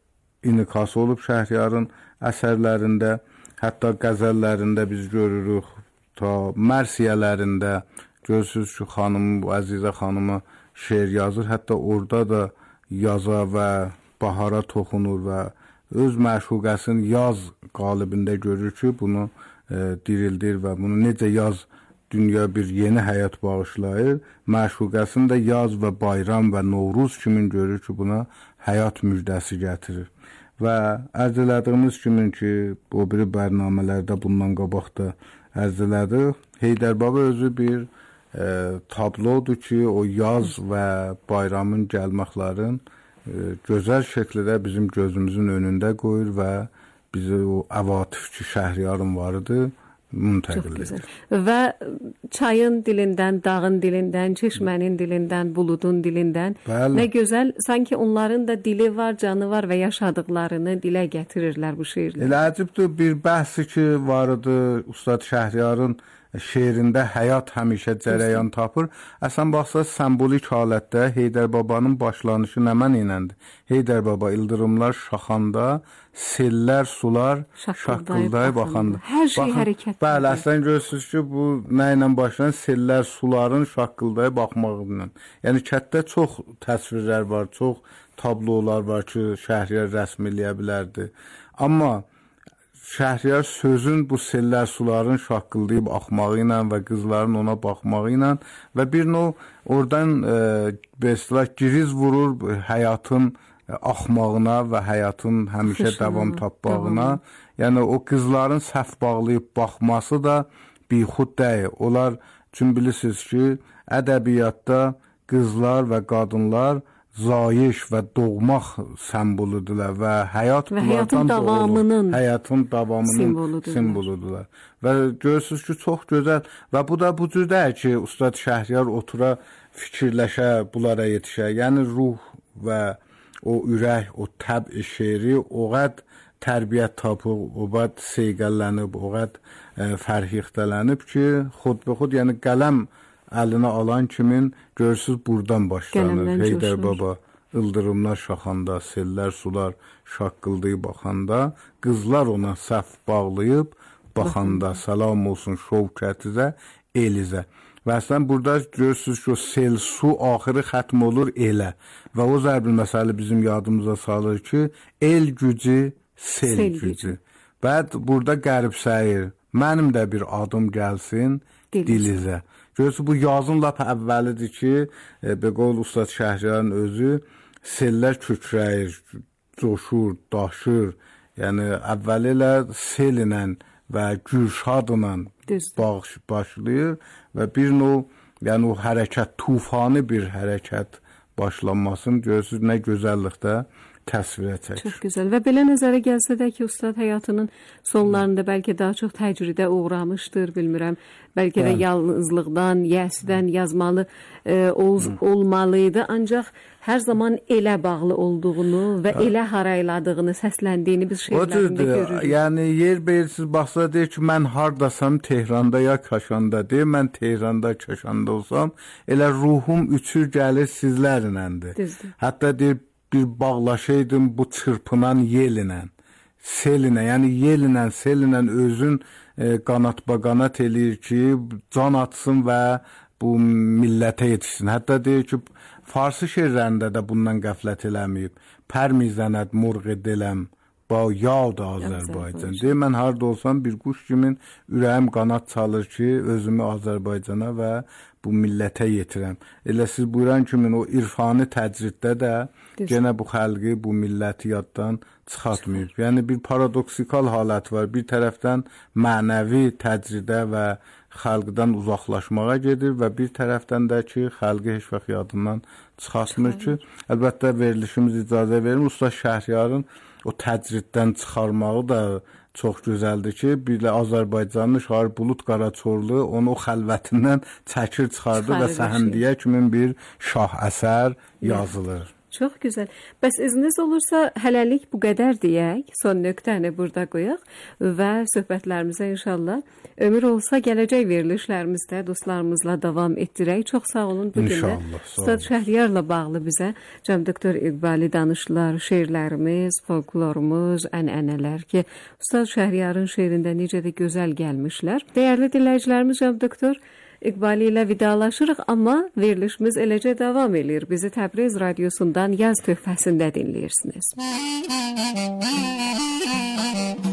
S11: inikası olub Şəhriyarın əsərlərində, hətta qəzəllərində biz görürük, ta mərsiyələrində görürsünüz ki, xanım, bu Əzizə xanıma şeir yazır, hətta orada da yaza və bahara toxunur və öz məşuqəsinin yaz qalibində görür ki, bunu e, dirildir və bunu necə yaz dünya bir yeni həyat bağışlayır, məşuqəsini də yaz və bayram və Novruz kimi görür ki, buna həyat müjdəsi gətirir. Və ərz elədiyimiz kimi ki, o biri bərnamələrdə bundan qabaq da ərz elədik, Heydər Baba özü bir e, tablodur ki, o yaz və bayramın gəlməklərin e, gözəl şəkildə bizim gözümüzün önündə qoyur və bizi o əvatifçi Şəhriyarın varıdır, müntəqil edir.
S8: Və çayın dilindən, dağın dilindən, çeşmənin dilindən, buludun dilindən Bəli. Nə gözəl, sanki onların da dili var, canı var və yaşadıqlarını dilə gətirirlər bu şeirlər.
S11: Elə əcibdir, bir bəhsi ki vardı Ustad Şəhriyarın şeirində həyat həmişə cərəyan tapır. Əsən baxsa, sembolik halətdə Heydər Babanın başlanışı nəmən iləndir. Heydər Baba ildırımlar şaxanda, sellər, sular şaqqıldayıb baxanda.
S8: Hər şey Baxın, hərəkət.
S11: Bəli, əslən görürsünüz ki, bu nə ilə başlayan? Sellər, suların şaqqıldayıb baxmağıyla. Yəni, kətdə çox təsvirlər var, çox tablolar var ki, Şəhriyar rəsm eləyə bilərdi. Amma Şəhriyar sözün bu sellər suların şaqqıldayıb axmağı ilə və qızların ona baxmağı ilə və bir növ oradan e, beslah giriz vurur həyatın e, axmağına və həyatın həmişə Xışına, davam tapmağına. Yəni o qızların səhv bağlayıb baxması da bixud deyil. Onlar Çünki bilirsiniz ki, ədəbiyyatda qızlar və qadınlar zayiş və doğmaq semboludurlar və həyat
S8: və həyatın davamının
S11: həyatın davamının
S8: simvoludur.
S11: simvoludular. Və görürsünüz ki, çox gözəl və bu da bu cür deyil ki, Ustad Şəhriyar otura fikirləşə, bunlara yetişə. Yəni ruh və o ürək, o təb şeiri o qəd tərbiyyət tapıb, o qəd seyqəllənib, o qəd e, fərhiqdələnib ki, xud və xud, yəni qələm əlinə alan kimin görürsüz buradan başlanır. Heydər Baba ildırımlar şaxanda, sellər, sular şaqqıldayıb baxanda, qızlar ona səf bağlayıb baxanda, salam olsun şovkətizə, elizə. Və əslən burada görürsünüz ki, o sel, su axırı xətm olur elə. Və o zərbil məsələ bizim yadımıza salır ki, el gücü, sel, sel gücü. Bəd burada qəribsəyir, mənim də bir adım gəlsin dilizə. Görürsünüz, bu yazın lap əvvəlidir ki, e, Beqol Ustad Şəhriyarın özü sellər kükrəyir, coşur, daşır. Yəni, əvvəli ilə sel ilə və gürşadla baş, başlayır və bir növ, yəni o hərəkət, tufanı bir hərəkət başlanmasını görürsünüz, nə gözəllikdə təsvirə çəkir.
S8: Çox gözəl. Və belə nəzərə gəlsə də ki, ustad həyatının sonlarında bəlkə daha çox təcridə uğramışdır, bilmirəm. Bəlkə də yalnızlıqdan, yəsidən yazmalı e, ol, olmalıydı. Ancaq hər zaman elə bağlı olduğunu və elə harayladığını, səsləndiyini biz şeirlərində görürük.
S11: Yəni yer belirsiz baxsa deyir ki, mən hardasam Tehranda ya Kaşanda deyir, mən Tehranda, Kaşanda olsam, elə ruhum üçür gəlir sizlərləndir.
S8: Düzdür.
S11: Hətta deyir, bir bağlaşaydım bu çırpınan yel ilə, sel ilə, yəni yel ilə, sel ilə özün e, qanat-baqanat eləyir ki, can atsın və bu millətə yetişsin. Hətta deyir ki, Farsı şeirlərində də bundan qəflət eləməyib. Pərmizənət murğ ediləm, ba yad Azərbaycan. Deyir, mən harada olsam bir quş kimin ürəyim qanat çalır ki, özümü Azərbaycana və bu millətə yetirəm. Elə siz buyuran kimin o irfani təcriddə də yenə bu xəlqi, bu milləti yaddan çıxartmayıb. Yəni bir paradoksikal halət var. Bir tərəfdən mənəvi təcridə və xalqdan uzaqlaşmağa gedir və bir tərəfdən də ki, xalqı heç vaxt yadından çıxartmır ki, əlbəttə verilişimiz icazə verir. Usta Şəhriyarın o təcriddən çıxarmağı da çox gözəldir ki, bir Azərbaycanlı şair Bulut Qaraçorlu onu o xəlvətindən çəkir çıxardı və səhəndiyə kimin bir şah əsər yazılır.
S8: Çox gözəl. Bəs izniniz olursa hələlik bu qədər deyək, son nöqtəni burada qoyaq və söhbətlərimizə inşallah ömür olsa gələcək verilişlərimizdə dostlarımızla davam etdirək. Çox sağ olun bu gün də Ustad Şəhriyarla bağlı bizə Cənab Doktor İqbali danışdılar. Şeirlərimiz, folklorumuz, ənənələr ki, Ustad Şəhriyarın şeirində necə də gözəl gəlmişlər. Dəyərli dinləyicilərimiz, Cənab Doktor İqbali ilə vidalaşırıq, amma verilişimiz eləcə davam edir. Bizi Təbriz radiosundan yaz töhfəsində dinləyirsiniz.